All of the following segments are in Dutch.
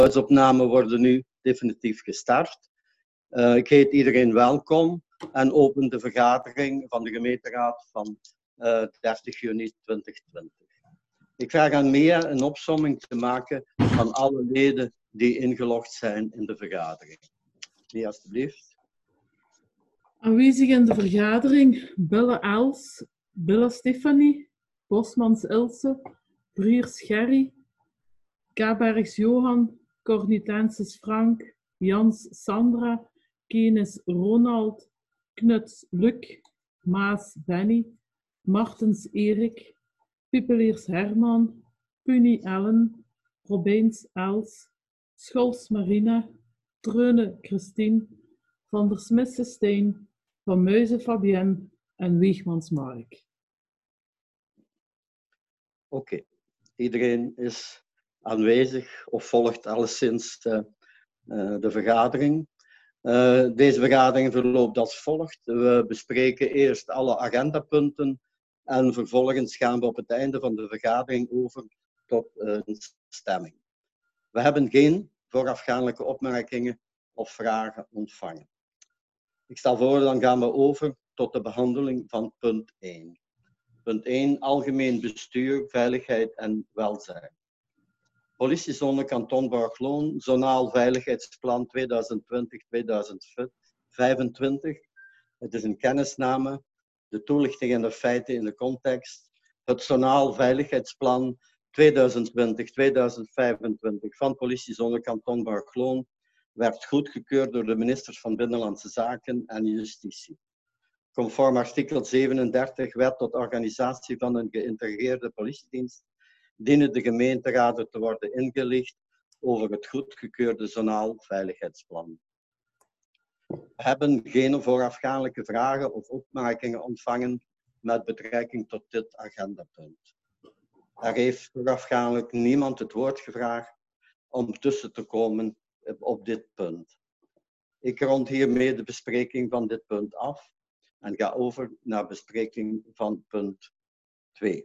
Geluidsopnamen worden nu definitief gestart. Ik heet iedereen welkom en open de vergadering van de gemeenteraad van 30 juni 2020. Ik vraag aan Mia een opsomming te maken van alle leden die ingelogd zijn in de vergadering. Mia, alstublieft. Aanwezig in de vergadering: Bille Els, Bille Stefanie, Bosmans Ilse, Briers Gerry, Kabergs Johan, Cornitensis Frank, Jans Sandra, Kenis Ronald, Knuts Luc, Maas Benny, Martens Erik, Pipeliers Herman, Puni Ellen, Robijns Els, Schols Marina, Treune Christine, Van der Smisse Steen, Van Muizen Fabienne en Wiegmans Mark. Oké, iedereen is aanwezig of volgt alleszins de vergadering. Deze vergadering verloopt als volgt. We bespreken eerst alle agendapunten en vervolgens gaan we op het einde van de vergadering over tot een stemming. We hebben geen voorafgaandelijke opmerkingen of vragen ontvangen. Ik stel voor, dan gaan we over tot de behandeling van punt 1. Punt 1, algemeen bestuur, veiligheid en welzijn. Politiezone Kanton Borgloon, zonaal veiligheidsplan 2020-2025. Het is een kennisname, de toelichting en de feiten in de context. Het zonaal veiligheidsplan 2020-2025 van Politiezone Kanton Borgloon werd goedgekeurd door de ministers van Binnenlandse Zaken en Justitie. Conform artikel 37 Wet tot organisatie van een geïntegreerde politiedienst dienen de gemeenteraden te worden ingelicht over het goedgekeurde zonaal veiligheidsplan. We hebben geen voorafgaandelijke vragen of opmerkingen ontvangen met betrekking tot dit agendapunt. Er heeft voorafgaandelijk niemand het woord gevraagd om tussen te komen op dit punt. Ik rond hiermee de bespreking van dit punt af en ga over naar bespreking van punt 2.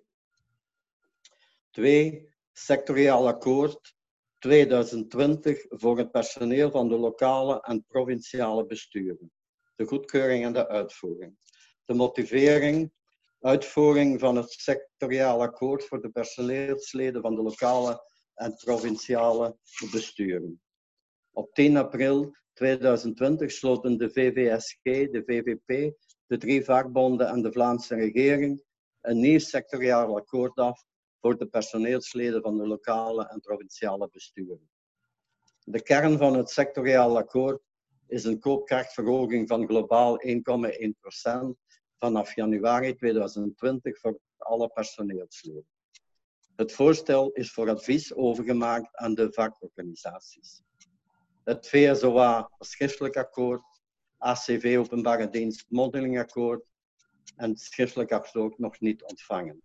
2. Sectoriaal akkoord 2020 voor het personeel van de lokale en provinciale besturen. De goedkeuring en de uitvoering. De motivering, uitvoering van het sectoriaal akkoord voor de personeelsleden van de lokale en provinciale besturen. Op 10 april 2020 sloten de VVSG, de VVP, de 3 vakbonden en de Vlaamse regering een nieuw sectoriaal akkoord af voor de personeelsleden van de lokale en provinciale besturen. De kern van het sectoriaal akkoord is een koopkrachtverhoging van globaal 1,1% vanaf januari 2020 voor alle personeelsleden. Het voorstel is voor advies overgemaakt aan de vakorganisaties. Het VSOA schriftelijk akkoord, ACV openbare dienst mondelinakkoord en het schriftelijk akkoord nog niet ontvangen.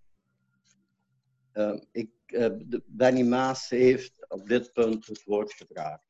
Benny Maas heeft op dit punt het woord gevraagd.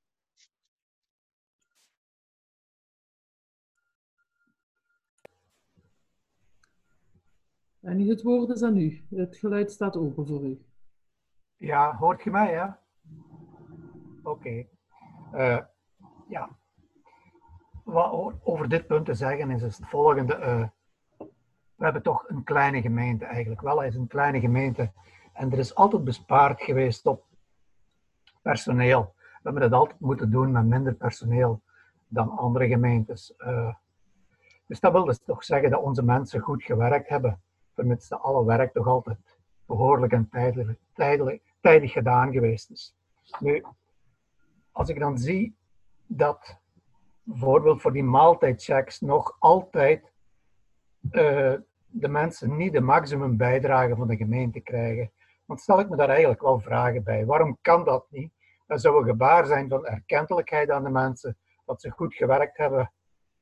Benny, het woord is aan u. Het geluid staat open voor u. Ja, hoort je mij, ja? Oké. Ja. Wat over dit punt te zeggen is het volgende. We hebben toch een kleine gemeente eigenlijk. Wel, het is een kleine gemeente. En er is altijd bespaard geweest op personeel. We hebben dat altijd moeten doen met minder personeel dan andere gemeentes. Dus dat wil dus toch zeggen dat onze mensen goed gewerkt hebben. Vermits dat alle werk toch altijd behoorlijk en tijdig gedaan geweest is. Nu, als ik dan zie dat bijvoorbeeld voor die maaltijdchecks nog altijd de mensen niet de maximum bijdrage van de gemeente krijgen, dan stel ik me daar eigenlijk wel vragen bij. Waarom kan dat niet? Dat zou een gebaar zijn van erkentelijkheid aan de mensen, dat ze goed gewerkt hebben.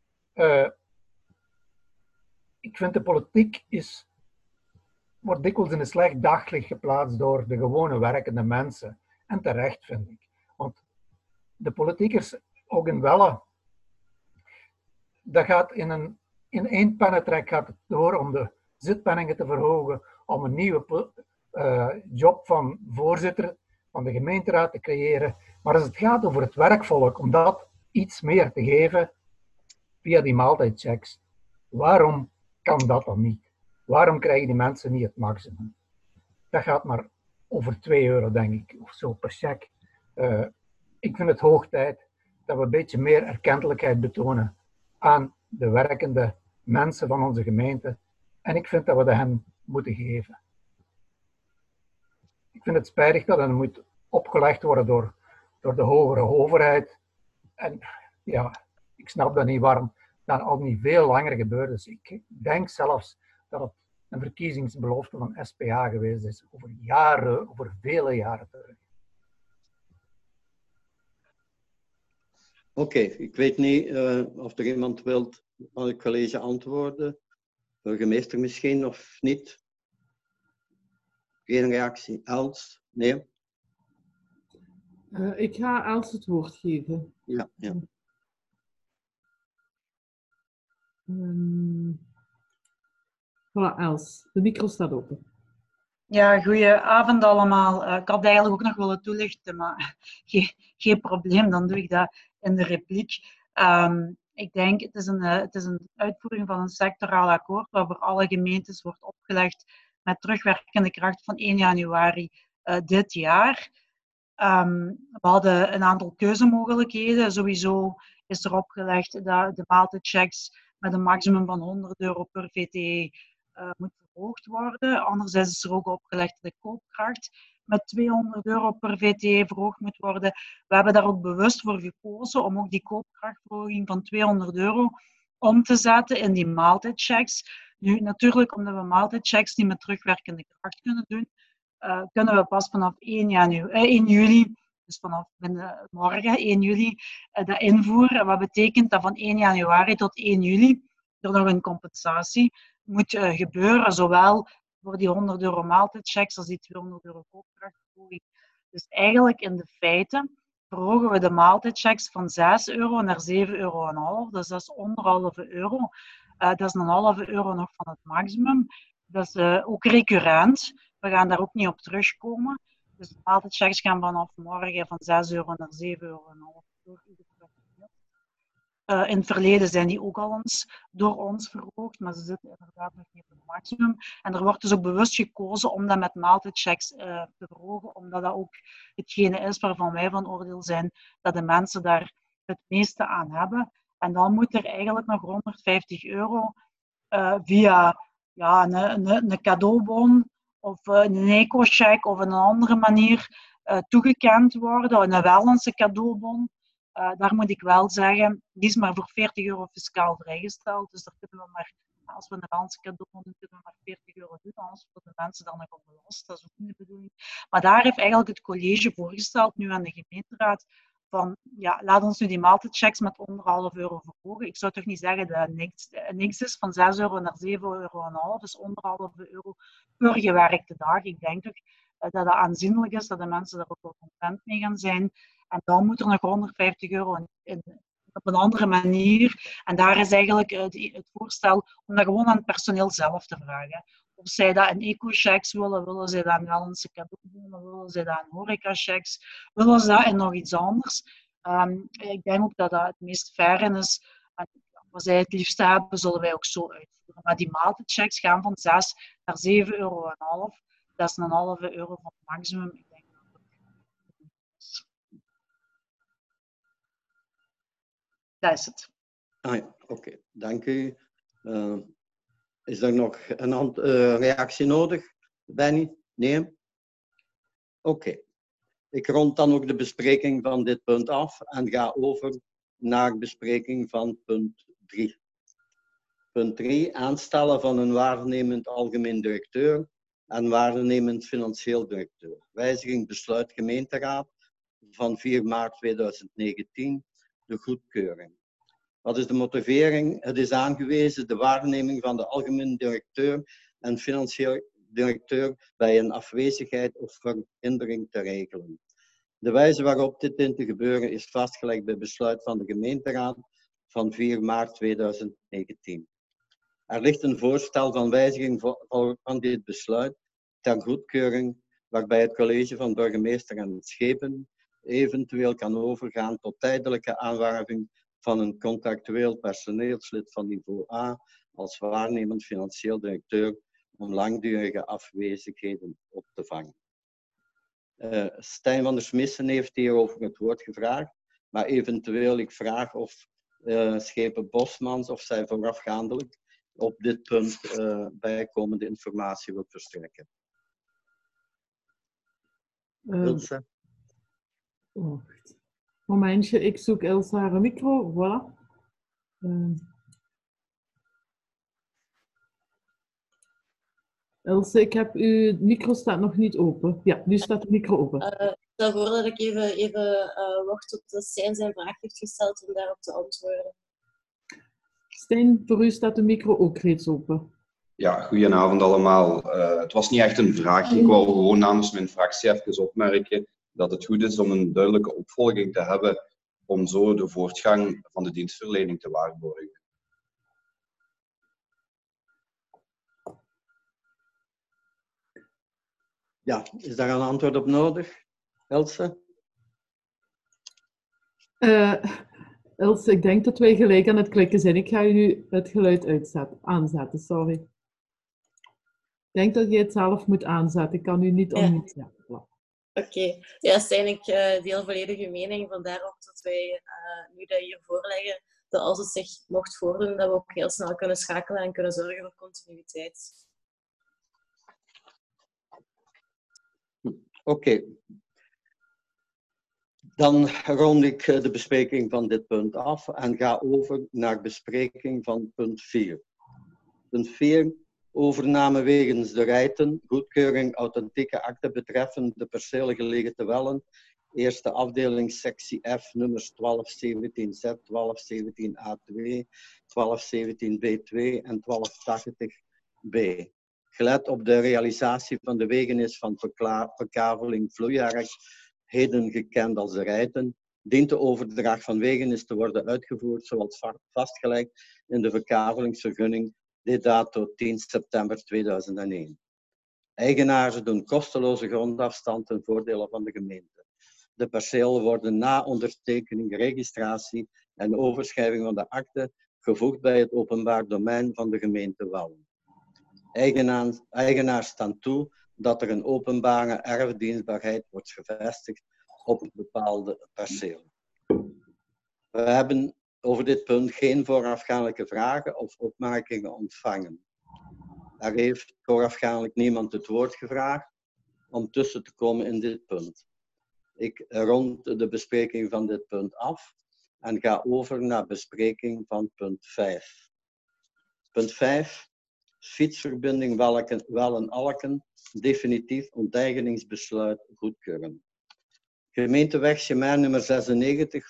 Ik vind de politiek wordt dikwijls in een slecht daglicht geplaatst door de gewone werkende mensen. En terecht, vind ik. Want de politiekers, ook in Welle, dat gaat in één pennentrek gaat het door om de zitpenningen te verhogen, om een nieuwe job van voorzitter van de gemeenteraad te creëren. Maar als het gaat over het werkvolk, om dat iets meer te geven via die maaltijdchecks, waarom kan dat dan niet? Waarom krijgen die mensen niet het maximum? Dat gaat maar over 2 euro, denk ik, of zo per check. Ik vind het hoog tijd dat we een beetje meer erkentelijkheid betonen aan de werkende mensen van onze gemeente. En ik vind dat we dat hen moeten geven. Ik vind het spijtig dat het moet opgelegd worden door de hogere overheid. En ja, ik snap dat niet waarom dat al niet veel langer gebeurd is. Ik denk zelfs dat het een verkiezingsbelofte van SPA geweest is, over jaren, over vele jaren terug. Oké, ik weet niet of er iemand wilt van het college antwoorden. Burgemeester misschien of niet? Geen reactie. Els? Nee? Ik ga Els het woord geven. Ja, ja. Voilà, Els. De micro staat open. Ja, goedenavond allemaal. Ik had eigenlijk ook nog willen toelichten, maar geen probleem, dan doe ik dat in de repliek. Ik denk, het is een uitvoering van een sectoraal akkoord waar voor alle gemeentes wordt opgelegd met terugwerkende kracht van 1 januari dit jaar. We hadden een aantal keuzemogelijkheden. Sowieso is er opgelegd dat de maaltijdchecks met een maximum van €100 per VTE moet verhoogd worden. Anderzijds is er ook opgelegd dat de koopkracht met €200 per VTE verhoogd moet worden. We hebben daar ook bewust voor gekozen om ook die koopkrachtverhoging van €200 om te zetten in die maaltijdchecks. Nu, natuurlijk, omdat we maaltijdchecks niet met terugwerkende kracht kunnen doen, kunnen we pas vanaf 1 juli, dus vanaf morgen 1 juli, dat invoeren. Wat betekent dat van 1 januari tot 1 juli er nog een compensatie moet gebeuren, zowel voor die €100 maaltijdchecks als die €200 koopkrachtverhoging. Dus eigenlijk in de feiten verhogen we de maaltijdchecks van €6 naar €7,5. Dus dat is onder €1,5. Dat is een €1,5 nog van het maximum. Dat is ook recurrent. We gaan daar ook niet op terugkomen. Dus de maaltijdchecks gaan vanaf morgen van €6 naar €7,5 door ieder personeel. In het verleden zijn die ook al eens door ons verhoogd, maar ze zitten inderdaad nog niet op het maximum. En er wordt dus ook bewust gekozen om dat met maaltijdchecks te verhogen, omdat dat ook hetgene is waarvan wij van oordeel zijn dat de mensen daar het meeste aan hebben. En dan moet er eigenlijk nog €150 via een cadeaubon of een eco-check of een andere manier toegekend worden, een Wellense cadeaubon. Daar moet ik wel zeggen, die is maar voor €40 fiscaal vrijgesteld. Dus daar kunnen we maar, als we een Wellense cadeaubon doen, kunnen we maar €40 doen. Anders worden de mensen dan nog op belast. Dat is ook niet de bedoeling. Maar daar heeft eigenlijk het college voorgesteld, nu aan de gemeenteraad, van ja, laat ons nu die maaltijdchecks met onder €1,5 verhogen. Ik zou toch niet zeggen dat het niks is, van €6 naar €7,5, dus onder €1,5 per gewerkte dag. Ik denk toch dat dat aanzienlijk is, dat de mensen daar ook wel content mee gaan zijn. En dan moet er nog €150 op een andere manier. En daar is eigenlijk het voorstel om dat gewoon aan het personeel zelf te vragen. Of zij dat in eco-checks willen zij dat in Wellense cadeaubonnen, willen zij dat in horeca-checks, willen ze dat in nog iets anders. Ik denk ook dat dat het meest fair is. En wat zij het liefst hebben, zullen wij ook zo uitvoeren. Maar die maaltijdchecks gaan van €6 naar €7,5. Dat is een €1,5 van het maximum. Ik denk dat dat is. Dat is het. Ah ja, oké. Dank u. Is er nog een reactie nodig, Benny? Nee? Oké. Ik rond dan ook de bespreking van dit punt af en ga over naar bespreking van punt 3. Punt 3. Aanstellen van een waarnemend algemeen directeur en waarnemend financieel directeur. Wijziging besluit gemeenteraad van 4 maart 2019. De goedkeuring. Wat is de motivering? Het is aangewezen de waarneming van de algemeen directeur en financieel directeur bij een afwezigheid of verhindering te regelen. De wijze waarop dit dient te gebeuren is vastgelegd bij besluit van de gemeenteraad van 4 maart 2019. Er ligt een voorstel van wijziging van dit besluit ter goedkeuring, waarbij het college van burgemeester en schepen eventueel kan overgaan tot tijdelijke aanwerving van een contractueel personeelslid van niveau A als waarnemend financieel directeur om langdurige afwezigheden op te vangen. Stijn van der Smissen heeft hierover het woord gevraagd, maar eventueel ik vraag of Schepen Bosmans of zij voorafgaandelijk op dit punt bijkomende informatie wil verstrekken. Ilse? Wacht. Momentje, ik zoek Ilse haar micro. Voilà. Ilse, ik heb uw micro staat nog niet open. Ja, nu staat de micro open. Stel voor dat ik even wacht tot Stijn zijn vraag heeft gesteld om daarop te antwoorden. Stijn, voor u staat de micro ook reeds open. Ja, goedenavond allemaal. Het was niet echt een vraag. Ik wou gewoon namens mijn fractie even opmerken dat het goed is om een duidelijke opvolging te hebben om zo de voortgang van de dienstverlening te waarborgen. Ja, is daar een antwoord op nodig, Ilse? Ilse, ik denk dat wij gelijk aan het klikken zijn. Ik ga je nu het geluid aanzetten, sorry. Ik denk dat je het zelf moet aanzetten. Ik kan u niet onmuten. Ja, voilà. Oké. Ja, Stijn, ik deel volledig uw mening. Vandaar ook dat wij nu dat hier voorleggen, dat als het zich mocht voordoen, dat we ook heel snel kunnen schakelen en kunnen zorgen voor continuïteit. Oké. Dan rond ik de bespreking van dit punt af en ga over naar bespreking van punt 4. Punt 4. Overname wegens de Rijten, goedkeuring authentieke akte betreffende de percelen gelegen te Wellen, eerste afdeling sectie F, nummers 1217Z, 1217A2, 1217B2 en 1280B. Gelet op de realisatie van de wegenis van verkaveling vloeiwerk, heden gekend als de Rijten, dient de overdracht van wegenis te worden uitgevoerd zoals vastgelegd in de verkavelingsvergunning dato 10 september 2001. Eigenaren doen kosteloze grondafstand ten voordele van de gemeente. De percelen worden na ondertekening, registratie en overschrijving van de akte gevoegd bij het openbaar domein van de gemeente Wellen. Eigenaars staan toe dat er een openbare erfdienstbaarheid wordt gevestigd op een bepaalde perceel. We hebben over dit punt geen voorafgaandelijke vragen of opmerkingen ontvangen. Er heeft voorafgaandelijk niemand het woord gevraagd om tussen te komen in dit punt. Ik rond de bespreking van dit punt af en ga over naar bespreking van punt 5. Punt 5. Fietsverbinding Wellen-Alken, definitief onteigeningsbesluit goedkeuren. Gemeenteweg Chemin nummer 96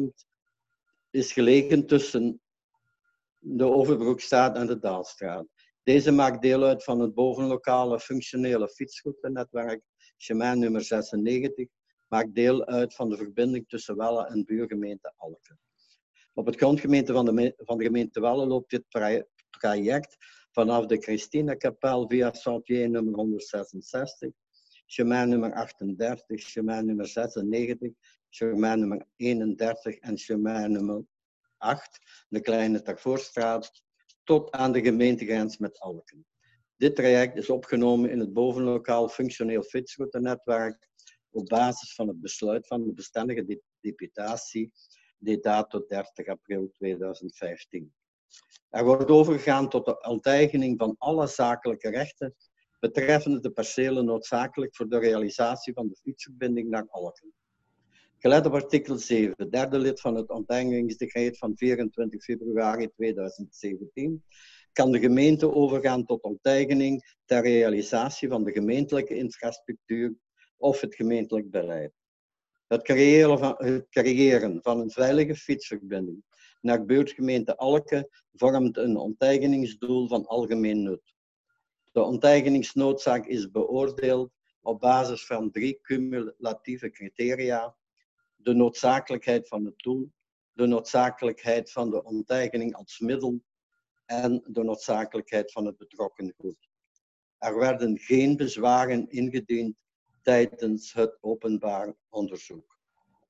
is gelegen tussen de Overbroekstraat en de Daalstraat. Deze maakt deel uit van het bovenlokale functionele fietsroute-netwerk. Chemin nummer 96 maakt deel uit van de verbinding tussen Wellen en buurgemeente Alken. Op het grondgemeente van de gemeente Wellen loopt dit traject vanaf de Christina-kapel via Sentier nummer 166, chemin nummer 38, chemin nummer 96, chemin nummer 31 en chemin nummer 8, de Kleine Tervoorstraat, tot aan de gemeentegrens met Alken. Dit traject is opgenomen in het bovenlokaal functioneel fietsroute-netwerk op basis van het besluit van de bestendige deputatie dato 30 april 2015. Er wordt overgegaan tot de onteigening van alle zakelijke rechten betreffende de percelen noodzakelijk voor de realisatie van de fietsverbinding naar Alken. Gelet op artikel 7, derde lid van het onteigeningsdecreet van 24 februari 2017, kan de gemeente overgaan tot onteigening ter realisatie van de gemeentelijke infrastructuur of het gemeentelijk beleid. Het creëren van een veilige fietsverbinding naar buurtgemeente Alken vormt een onteigeningsdoel van algemeen nut. De onteigeningsnoodzaak is beoordeeld op basis van 3 cumulatieve criteria: de noodzakelijkheid van het doel, de noodzakelijkheid van de onteigening als middel en de noodzakelijkheid van het betrokken goed. Er werden geen bezwaren ingediend tijdens het openbaar onderzoek.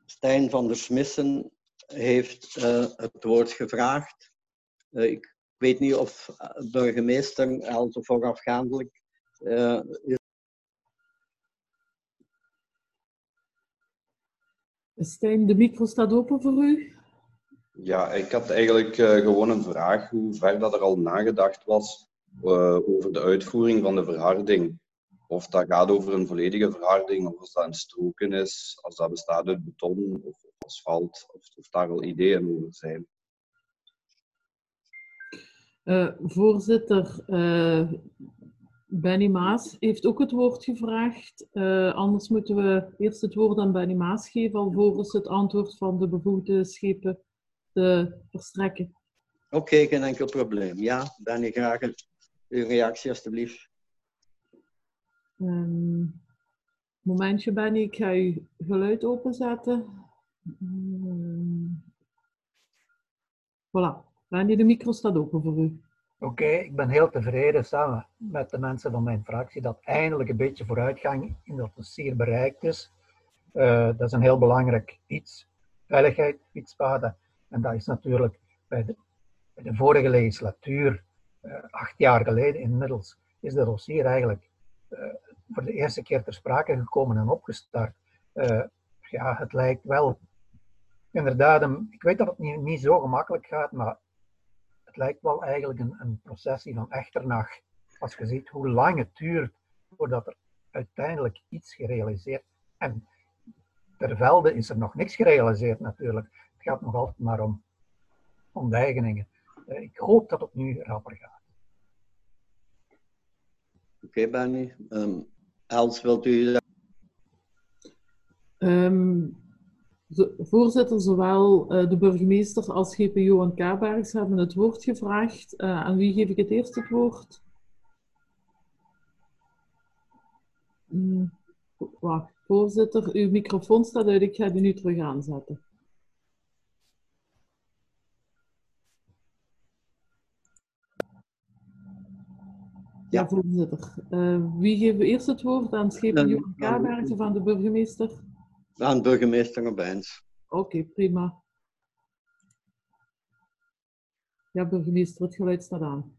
Stijn van der Smissen heeft het woord gevraagd. Ik weet niet of burgemeester Els of voorafgaandelijk Stijn, de micro staat open voor u. Ja, ik had eigenlijk gewoon een vraag hoe ver dat er al nagedacht was over de uitvoering van de verharding. Of dat gaat over een volledige verharding, of als dat een stroken is, als dat bestaat uit beton of asfalt, of daar al ideeën over zijn. Voorzitter, Benny Maas heeft ook het woord gevraagd. Anders moeten we eerst het woord aan Benny Maas geven, alvorens het antwoord van de bevoegde schepen te verstrekken. Oké, geen enkel probleem. Ja, Benny, graag uw reactie alstublieft. Momentje, Benny, ik ga uw geluid openzetten. Voilà, Benny, de micro staat open voor u. Oké, ik ben heel tevreden samen met de mensen van mijn fractie dat eindelijk een beetje vooruitgang in dat dossier bereikt is. Dat is een heel belangrijk iets. Veiligheid, fietspaden. En dat is natuurlijk bij de vorige legislatuur, 8 jaar geleden inmiddels, is dat dossier eigenlijk voor de eerste keer ter sprake gekomen en opgestart. Ja, het lijkt wel inderdaad, ik weet dat het niet zo gemakkelijk gaat, maar het lijkt wel eigenlijk een processie van echternach. Als je ziet hoe lang het duurt voordat er uiteindelijk iets gerealiseerd is. En ter velde is er nog niks gerealiseerd natuurlijk. Het gaat nog altijd maar om onteigeningen. Ik hoop dat het nu rapper gaat. Oké, Benny. Els, wilt u... Voorzitter, zowel de burgemeester als schepen Johan Kabergs hebben het woord gevraagd. Aan wie geef ik het eerst het woord? Wacht, voorzitter, uw microfoon staat uit. Ik ga die nu terug aanzetten. Ja, voorzitter. Wie geeft eerst het woord? Aan schepen Johan Kabergs of aan de burgemeester? Aan burgemeester Robijns. Oké, prima. Ja, burgemeester, het geluid staat aan.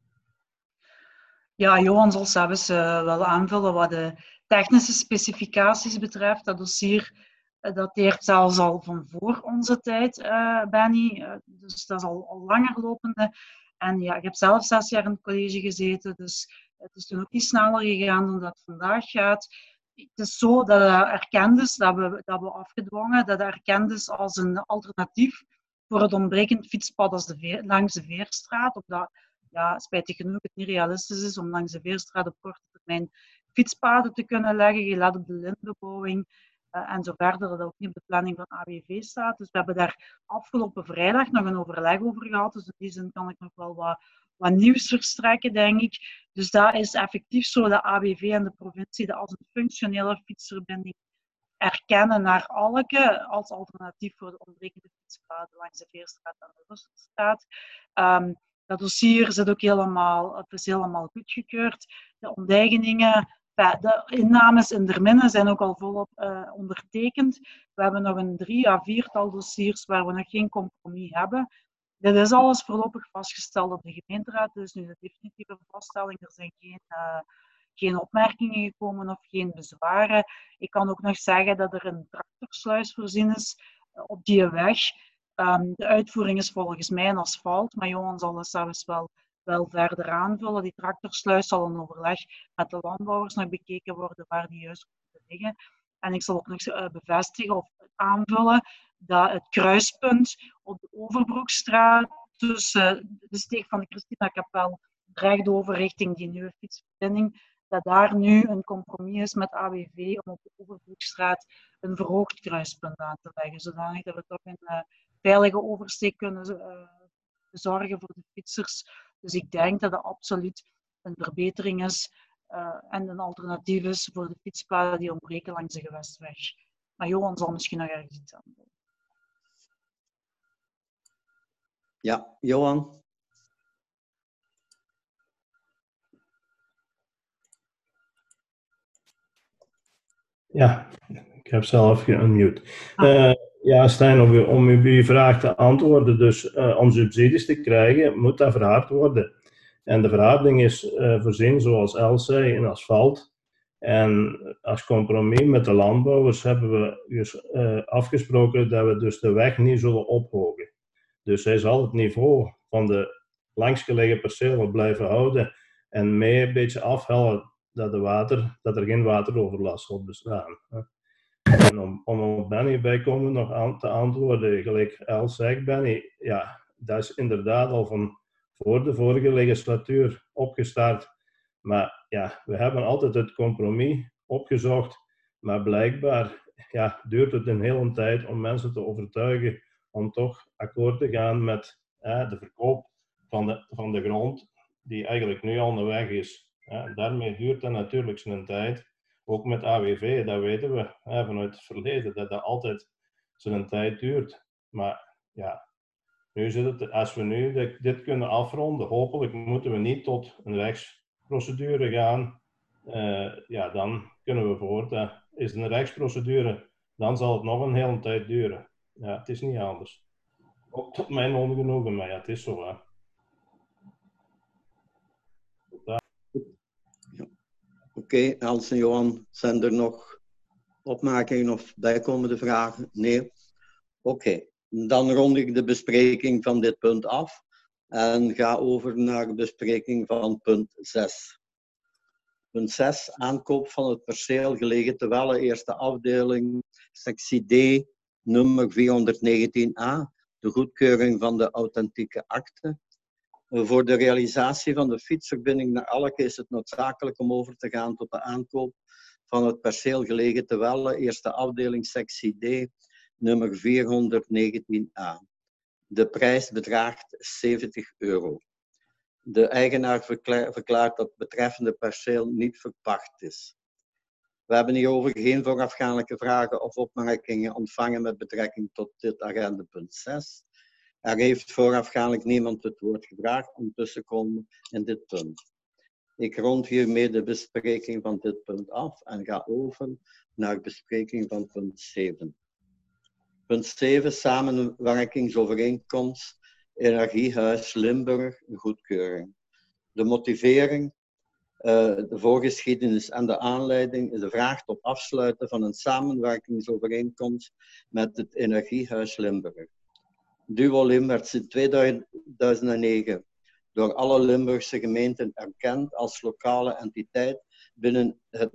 Ja, Johan zal zelfs wel aanvullen wat de technische specificaties betreft. Dat dossier dateert zelfs al van voor onze tijd, Benny. Dus dat is al langer lopende. En ja, ik heb zelf 6 jaar in het college gezeten, dus het is toen ook niet sneller gegaan dan dat het vandaag gaat. Het is zo dat het erkend is, dat we afgedwongen, dat het erkend is als een alternatief voor het ontbrekend fietspad langs de Veerstraat. Omdat, ja, spijtig genoeg het niet realistisch is om langs de Veerstraat op korte termijn fietspaden te kunnen leggen, gelet op de lintbebouwing en zo verder, dat ook niet op de planning van AWV staat. Dus we hebben daar afgelopen vrijdag nog een overleg over gehad, dus in die zin kan ik nog wel wat nieuws verstrekken, denk ik. Dus dat is effectief zo dat AWV en de provincie dat als een functionele fietsverbinding erkennen naar Alke als alternatief voor de ontbrekende fietspaden langs de Veerstraat en de Russelstraat. Dat dossier is helemaal goedgekeurd. De onteigeningen, de innames in Derminne zijn ook al volop ondertekend. We hebben nog een 3 à 4-tal dossiers waar we nog geen compromis hebben. Dit is alles voorlopig vastgesteld op de gemeenteraad, dus nu de definitieve vaststelling. Er zijn geen opmerkingen gekomen of geen bezwaren. Ik kan ook nog zeggen dat er een tractorsluis voorzien is op die weg. De uitvoering is volgens mij een asfalt, maar Johan zal dat zelfs wel verder aanvullen. Die tractorsluis zal in overleg met de landbouwers nog bekeken worden waar die juist moet liggen. En ik zal ook nog bevestigen of aanvullen dat het kruispunt op de Overbroekstraat tussen de steeg van de Christina-kapel rechtdover richting die nieuwe fietsverbinding, dat daar nu een compromis is met AWV om op de Overbroekstraat een verhoogd kruispunt aan te leggen, zodanig dat we toch een veilige oversteek kunnen bezorgen voor de fietsers. Dus ik denk dat dat absoluut een verbetering is en een alternatief is voor de fietspaden die ontbreken langs de gewestweg. Maar Johan zal misschien nog ergens iets aan doen. Ja, Johan. Ja, ik heb zelf geunmute. Ja, Stijn, om op uw vraag te antwoorden, dus om subsidies te krijgen, moet dat verhard worden. En de verharding is voorzien, zoals Els zei, in asfalt. En als compromis met de landbouwers hebben we dus, afgesproken dat we dus de weg niet zullen ophogen. Dus hij zal het niveau van de langsgelegen percelen blijven houden en mee een beetje afhellen dat er geen wateroverlast zal bestaan. En om op Benny bijkomend nog aan te antwoorden, gelijk Els zegt, Benny, ja, dat is inderdaad al van voor de vorige legislatuur opgestart. Maar ja, we hebben altijd het compromis opgezocht, maar blijkbaar ja, duurt het een hele tijd om mensen te overtuigen om toch akkoord te gaan met de verkoop van de grond, die eigenlijk nu al onderweg is. Daarmee duurt dat natuurlijk zijn tijd. Ook met AWV, dat weten we vanuit het verleden, dat dat altijd zijn tijd duurt. Maar ja, nu zit het, als we nu dit kunnen afronden, hopelijk moeten we niet tot een rechtsprocedure gaan. Ja, dan kunnen we voort. Is het een rechtsprocedure, dan zal het nog een hele tijd duren. Ja, het is niet anders. Ook tot mijn ongenoegen, maar ja, het is zo. Oké, Els en Johan, zijn er nog opmerkingen of bijkomende vragen? Nee? Oké, dan rond ik de bespreking van dit punt af en ga over naar de bespreking van punt 6. Punt 6, aankoop van het perceel gelegen te Welle, eerste afdeling, sectie D, nummer 419a, de goedkeuring van de authentieke akte. Voor de realisatie van de fietsverbinding naar Alke is het noodzakelijk om over te gaan tot de aankoop van het perceel gelegen te Welle, eerste afdeling, sectie D, nummer 419a. De prijs bedraagt €70. De eigenaar verklaart dat het betreffende perceel niet verpacht is. We hebben hierover geen voorafgaandelijke vragen of opmerkingen ontvangen met betrekking tot dit agendapunt 6. Er heeft voorafgaandelijk niemand het woord gevraagd om tussen te komen in dit punt. Ik rond hiermee de bespreking van dit punt af en ga over naar de bespreking van punt 7. Punt 7, samenwerkingsovereenkomst Energiehuis Limburg, goedkeuring. De motivering, de voorgeschiedenis en de aanleiding is de vraag tot afsluiten van een samenwerkingsovereenkomst met het Energiehuis Limburg. Duolim werd sinds 2009 door alle Limburgse gemeenten erkend als lokale entiteit binnen het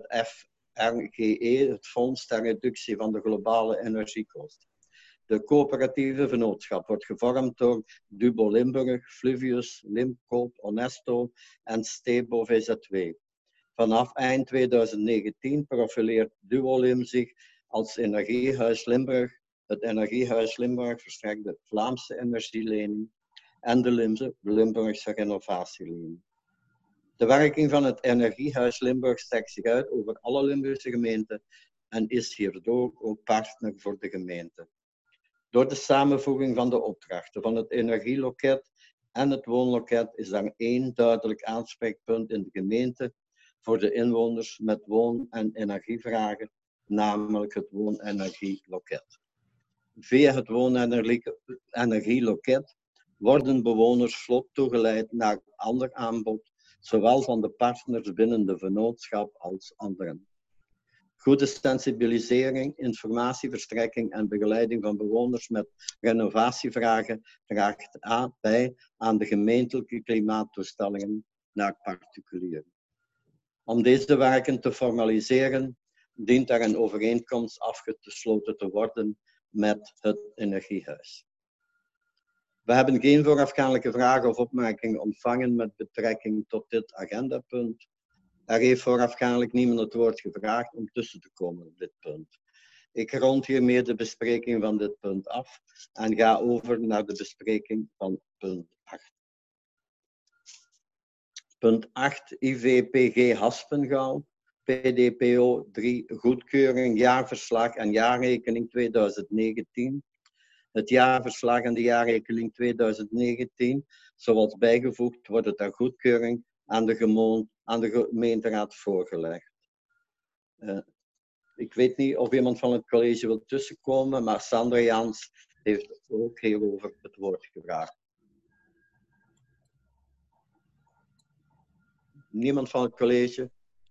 FRGE, het Fonds ter Reductie van de Globale Energiekosten. De coöperatieve vennootschap wordt gevormd door Dubo Limburg, Fluvius, Limcoop, Onesto en Stebo VZW. Vanaf eind 2019 profileert Duolim zich als Energiehuis Limburg. Het Energiehuis Limburg verstrekt de Vlaamse energielening en de Limburgse renovatielening. De werking van het Energiehuis Limburg strekt zich uit over alle Limburgse gemeenten en is hierdoor ook partner voor de gemeente. Door de samenvoeging van de opdrachten van het energieloket en het woonloket is er één duidelijk aanspreekpunt in de gemeente voor de inwoners met woon- en energievragen, namelijk het woonenergieloket. Via het woonenergieloket worden bewoners vlot toegeleid naar ander aanbod, zowel van de partners binnen de vennootschap als anderen. Goede sensibilisering, informatieverstrekking en begeleiding van bewoners met renovatievragen draagt bij aan de gemeentelijke klimaatdoelstellingen naar particulieren. Om deze werken te formaliseren, dient er een overeenkomst afgesloten te worden met het Energiehuis. We hebben geen voorafgaandelijke vragen of opmerkingen ontvangen met betrekking tot dit agendapunt. Er heeft voorafgaandelijk niemand het woord gevraagd om tussen te komen op dit punt. Ik rond hiermee de bespreking van dit punt af en ga over naar de bespreking van punt 8. Punt 8, IVPG Haspengouw, PDPO 3, goedkeuring, jaarverslag en jaarrekening 2019. Het jaarverslag en de jaarrekening 2019, zoals bijgevoegd, wordt het ter goedkeuring aan de gemeenteraad voorgelegd. Ik weet niet of iemand van het college wil tussenkomen, maar Sandra Jans heeft ook hierover het woord gevraagd. Niemand van het college?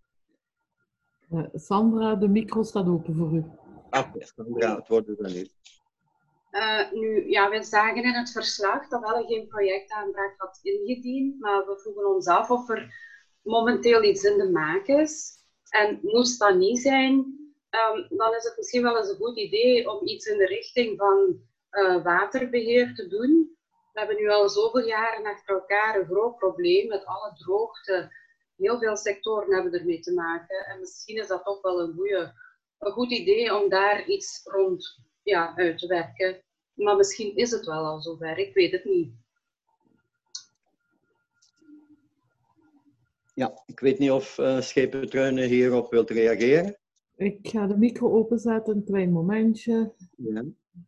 Sandra, de micro staat open voor u. Sandra, het woord is aan u. Nu, ja, we zagen in het verslag dat wel geen projectaanvraag had ingediend, maar we vroegen ons af of er momenteel iets in de maak is. En moest dat niet zijn, dan is het misschien wel eens een goed idee om iets in de richting van waterbeheer te doen. We hebben nu al zoveel jaren achter elkaar een groot probleem met alle droogte. Heel veel sectoren hebben ermee te maken. En misschien is dat toch wel een goed idee om daar iets rond uit te werken. Maar misschien is het wel al zover, ik weet het niet. Ja, ik weet niet of Schepen-Truinen hierop wilt reageren. Ik ga de micro openzetten, een klein momentje. Ja.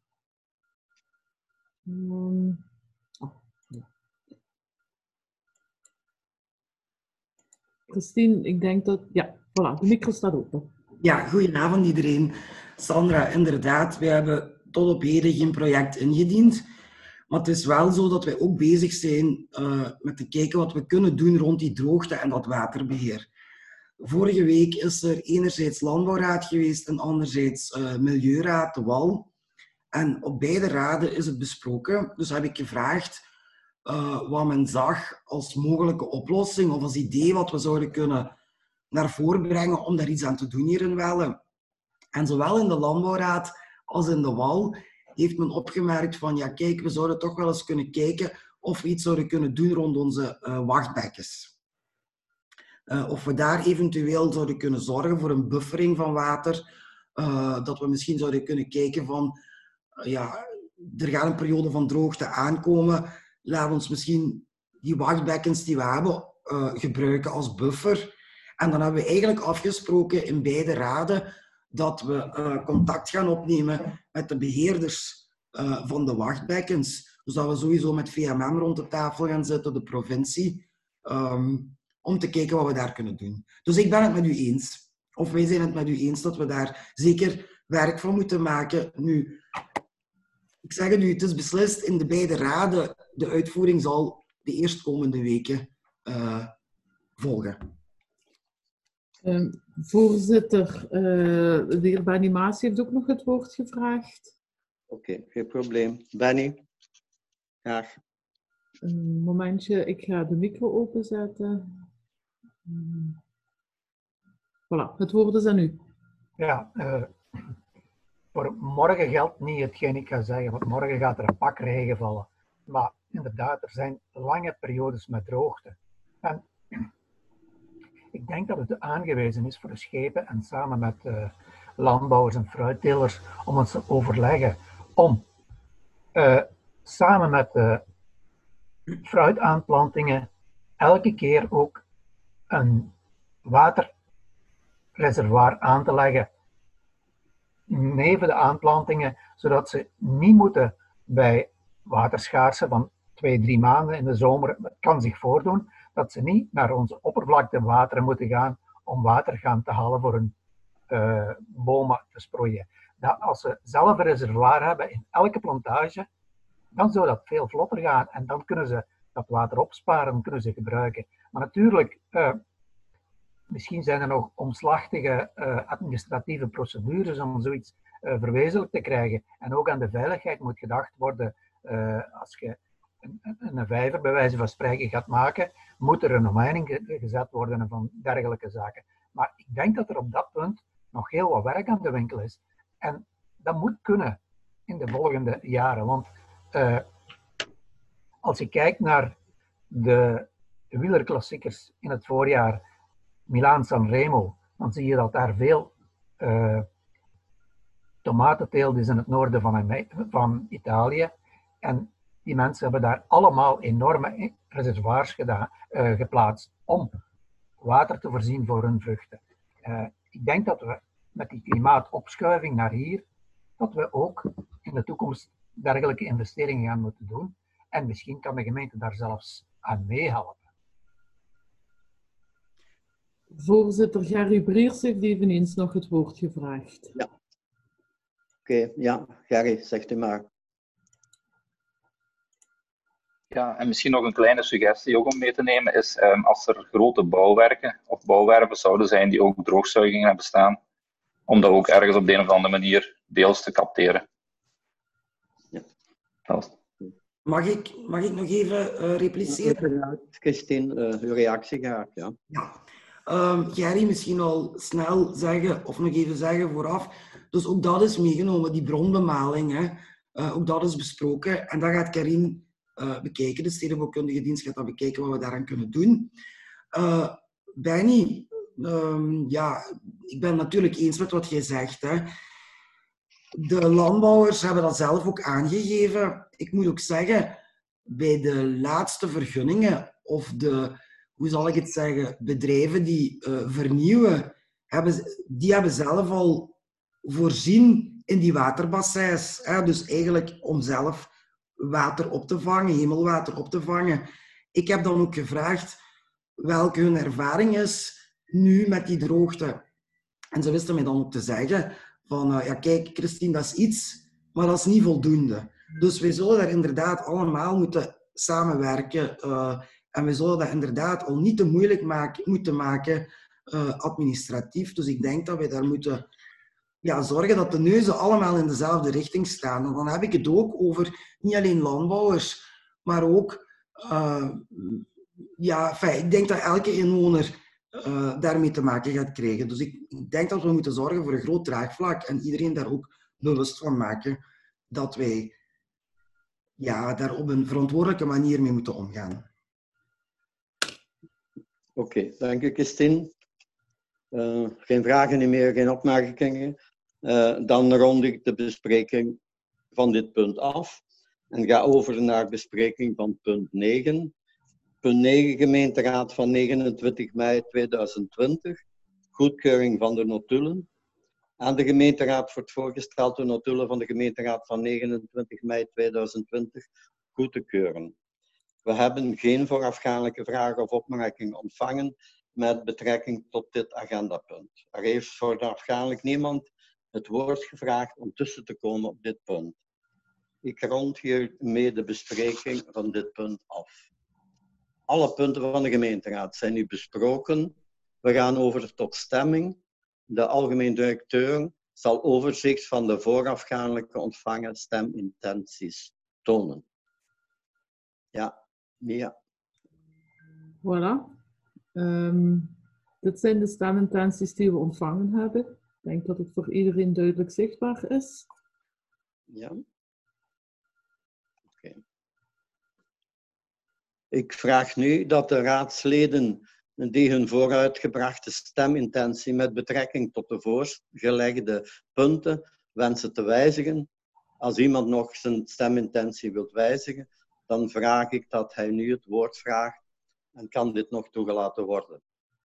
Christine, ik denk dat... Ja, voilà, de micro staat open. Ja, goedenavond iedereen. Sandra, inderdaad, wij hebben tot op heden geen project ingediend. Maar het is wel zo dat wij ook bezig zijn met te kijken wat we kunnen doen rond die droogte en dat waterbeheer. Vorige week is er enerzijds Landbouwraad geweest en anderzijds Milieuraad, de Wal. En op beide raden is het besproken. Dus heb ik gevraagd wat men zag als mogelijke oplossing of als idee wat we zouden kunnen naar voren brengen om daar iets aan te doen hier in Welle. En zowel in de Landbouwraad als in de Wal heeft men opgemerkt van ja kijk, we zouden toch wel eens kunnen kijken of we iets zouden kunnen doen rond onze wachtbekkens. Of we daar eventueel zouden kunnen zorgen voor een buffering van water. Dat we misschien zouden kunnen kijken van ja, er gaat een periode van droogte aankomen. Laat ons misschien die wachtbekkens die we hebben gebruiken als buffer. En dan hebben we eigenlijk afgesproken in beide raden dat we contact gaan opnemen met de beheerders van de wachtbekkens. Dus dat we sowieso met VMM rond de tafel gaan zitten, de provincie, om te kijken wat we daar kunnen doen. Dus ik ben het met u eens. Of wij zijn het met u eens dat we daar zeker werk van moeten maken. Nu, ik zeg het u, het is beslist in de beide raden. De uitvoering zal de eerstkomende weken volgen. Voorzitter, de heer Benny Maas heeft ook nog het woord gevraagd. Oké, geen probleem. Benny? Graag. Een momentje, ik ga de micro openzetten. Voilà, het woord is aan u. Ja, voor morgen geldt niet hetgeen ik ga zeggen, want morgen gaat er een pak regen vallen. Maar inderdaad, er zijn lange periodes met droogte. En ik denk dat het aangewezen is voor de schepen en samen met landbouwers en fruittelers om ons te overleggen om samen met fruitaanplantingen elke keer ook een waterreservoir aan te leggen neven de aanplantingen, zodat ze niet moeten bij waterschaarste van 2-3 maanden in de zomer, het kan zich voordoen, dat ze niet naar onze oppervlaktewateren moeten gaan om water gaan te halen voor hun bomen te sproeien. Dat als ze zelf een reservoir hebben in elke plantage, dan zou dat veel vlotter gaan en dan kunnen ze dat water opsparen en kunnen ze gebruiken. Maar natuurlijk, misschien zijn er nog omslachtige administratieve procedures om zoiets verwezenlijk te krijgen. En ook aan de veiligheid moet gedacht worden. Als je een vijver bij wijze van spreken gaat maken, moet er een omheining gezet worden en van dergelijke zaken. Maar ik denk dat er op dat punt nog heel wat werk aan de winkel is. En dat moet kunnen in de volgende jaren. Want als je kijkt naar de wielerklassiekers in het voorjaar, Milaan-San Remo, dan zie je dat daar veel tomatenteelt is in het noorden van Italië. En die mensen hebben daar allemaal enorme reservoirs geplaatst om water te voorzien voor hun vruchten. Ik denk dat we met die klimaatopschuiving naar hier, dat we ook in de toekomst dergelijke investeringen gaan moeten doen. En misschien kan de gemeente daar zelfs aan meehelpen. Voorzitter Gerry Briers heeft eveneens nog het woord gevraagd. Ja. Oké, ja, Gerry, zegt u maar. Ja, en misschien nog een kleine suggestie ook om mee te nemen is als er grote bouwwerken of bouwwerven zouden zijn die ook droogzuigingen hebben staan, om dat ook ergens op de een of andere manier deels te capteren. Ja. Mag ik nog even repliceren? Christine, uw reactie graag, ja. Ja. Gerry, misschien al snel zeggen, of nog even zeggen vooraf. Dus ook dat is meegenomen, die bronbemaling. Hè. Ook dat is besproken. En dat gaat Karin bekijken. De stedenbouwkundige dienst gaat dat bekijken wat we daaraan kunnen doen. Benny, ja, ik ben het natuurlijk eens met wat jij zegt. Hè. De landbouwers hebben dat zelf ook aangegeven. Ik moet ook zeggen, bij de laatste vergunningen of de, hoe zal ik het zeggen, bedrijven die vernieuwen, die hebben zelf al voorzien in die waterbassins. Hè? Dus eigenlijk om zelf water op te vangen, hemelwater op te vangen. Ik heb dan ook gevraagd welke hun ervaring is nu met die droogte. En ze wisten mij dan ook te zeggen van, ja kijk Christine, dat is iets, maar dat is niet voldoende. Dus wij zullen daar inderdaad allemaal moeten samenwerken. En we zullen dat inderdaad al niet te moeilijk moeten maken administratief. Dus ik denk dat wij daar moeten zorgen dat de neuzen allemaal in dezelfde richting staan. En dan heb ik het ook over niet alleen landbouwers, maar ook... ik denk dat elke inwoner daarmee te maken gaat krijgen. Dus ik denk dat we moeten zorgen voor een groot draagvlak en iedereen daar ook bewust van maken dat wij daar op een verantwoordelijke manier mee moeten omgaan. Oké, dank u Christine. Geen vragen meer, geen opmerkingen. Dan rond ik de bespreking van dit punt af en ga over naar bespreking van punt 9. Punt 9, gemeenteraad van 29 mei 2020, goedkeuring van de notulen. Aan de gemeenteraad wordt voorgesteld de notulen van de gemeenteraad van 29 mei 2020 goed te keuren. We hebben geen voorafgaandelijke vragen of opmerkingen ontvangen met betrekking tot dit agendapunt. Er heeft voorafgaandelijk niemand het woord gevraagd om tussen te komen op dit punt. Ik rond hiermee de bespreking van dit punt af. Alle punten van de gemeenteraad zijn nu besproken. We gaan over tot stemming. De algemeen directeur zal overzicht van de voorafgaandelijke ontvangen stemintenties tonen. Ja, Mia. Voilà. Dit zijn de stemintenties die we ontvangen hebben. Ik denk dat het voor iedereen duidelijk zichtbaar is. Ja. Oké. Ik vraag nu dat de raadsleden die hun vooruitgebrachte stemintentie met betrekking tot de voorgelegde punten wensen te wijzigen. Als iemand nog zijn stemintentie wilt wijzigen, dan vraag ik dat hij nu het woord vraagt en kan dit nog toegelaten worden.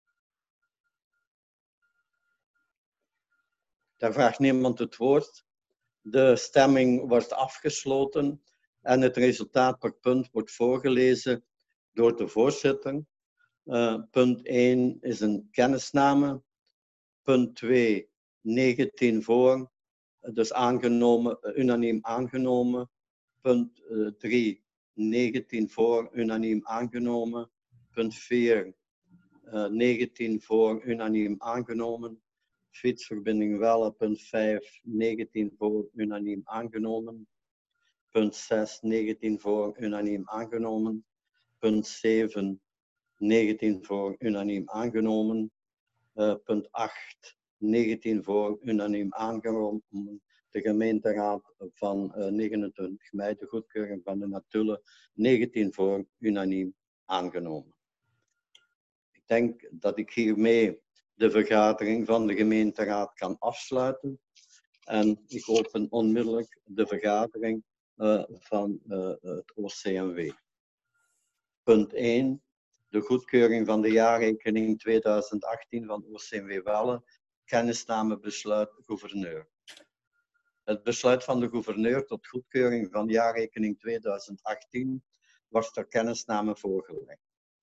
Daar vraagt niemand het woord. De stemming wordt afgesloten en het resultaat per punt wordt voorgelezen door de voorzitter. Punt 1 is een kennisname. Punt 2, 19 voor, dus aangenomen, unaniem aangenomen. Punt 3, 19 voor, unaniem aangenomen. Punt 4, 19 voor, unaniem aangenomen. Fietsverbinding Welle, punt 5, 19 voor, unaniem aangenomen. Punt 6, 19 voor, unaniem aangenomen. Punt 7, 19 voor, unaniem aangenomen. Punt 8, 19 voor, unaniem aangenomen. De gemeenteraad van 29 mei, de goedkeuring van de notulen, 19 voor, unaniem aangenomen. Ik denk dat ik hiermee de vergadering van de gemeenteraad kan afsluiten. En ik open onmiddellijk de vergadering van het OCMW. Punt 1. De goedkeuring van de jaarrekening 2018 van OCMW Welle. Kennisname besluit gouverneur. Het besluit van de gouverneur tot goedkeuring van jaarrekening 2018 was ter kennisname voorgelegd.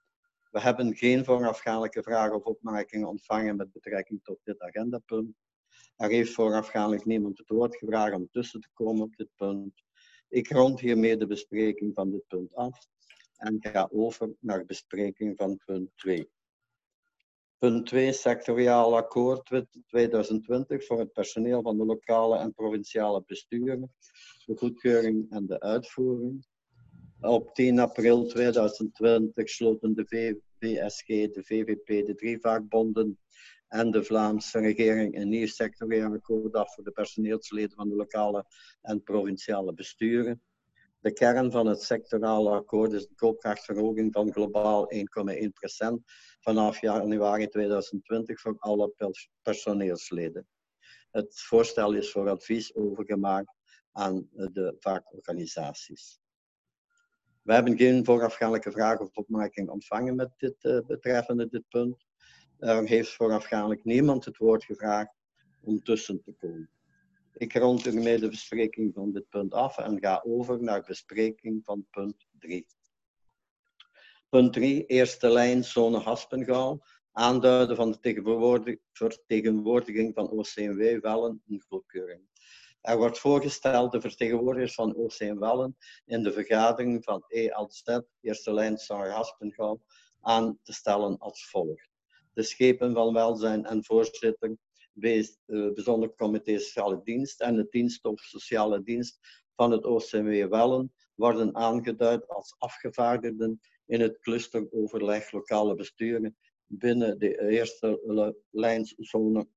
We hebben geen voorafgaandelijke vragen of opmerkingen ontvangen met betrekking tot dit agendapunt. Er heeft voorafgaandelijk niemand het woord gevraagd om tussen te komen op dit punt. Ik rond hiermee de bespreking van dit punt af en ga over naar bespreking van punt 2. Punt 2, sectoriaal akkoord 2020 voor het personeel van de lokale en provinciale besturen, de goedkeuring en de uitvoering. Op 10 april 2020 sloten de VSG, de VVP, de 3 vakbonden en de Vlaamse regering een nieuw sectoriaal akkoord af voor de personeelsleden van de lokale en provinciale besturen. De kern van het sectoraal akkoord is de koopkrachtverhoging van globaal 1,1% vanaf januari 2020 voor alle personeelsleden. Het voorstel is voor advies overgemaakt aan de vakorganisaties. We hebben geen voorafgaandelijke vraag of opmerking ontvangen met betreffende dit punt. Er heeft voorafgaandelijk niemand het woord gevraagd om tussen te komen. Ik rond hiermee de bespreking van dit punt af en ga over naar bespreking van punt 3. Punt 3, eerste lijn, zone Haspengouw. Aanduiden van de vertegenwoordiging van OCMW Wellen een goedkeuring. Er wordt voorgesteld de vertegenwoordigers van OCM Wellen in de vergadering van ELZ, eerste lijn, zone Haspengouw, aan te stellen als volgt. De schepen van welzijn en voorzitter bijzonder comité sociale dienst en de dienst of sociale dienst van het OCMW Wellen worden aangeduid als afgevaardigden in het clusteroverleg lokale besturen binnen de eerste lijnzone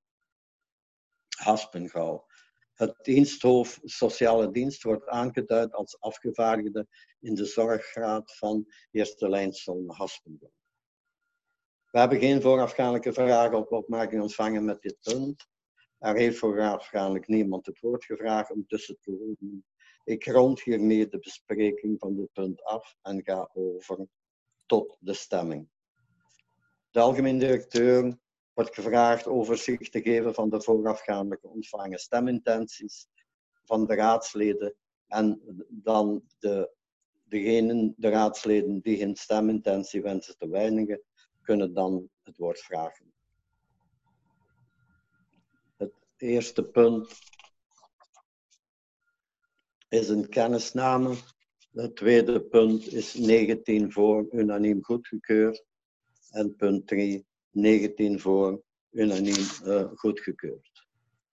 Haspengouw. Het diensthoofd sociale dienst wordt aangeduid als afgevaardigde in de zorggraad van eerste lijnzone Haspengouw. We hebben geen voorafgaandelijke vragen of opmerkingen ontvangen met dit punt. Er heeft voorafgaandelijk niemand het woord gevraagd om tussen te komen. Ik rond hiermee de bespreking van dit punt af en ga over tot de stemming. De algemeen directeur wordt gevraagd overzicht te geven van de voorafgaandelijke ontvangen stemintenties van de raadsleden en dan de raadsleden die hun stemintentie wensen te wijzigen, kunnen dan het woord vragen. Het eerste punt is een kennisname. Het tweede punt is 19 voor, unaniem goedgekeurd. En punt 3, 19 voor, unaniem goedgekeurd.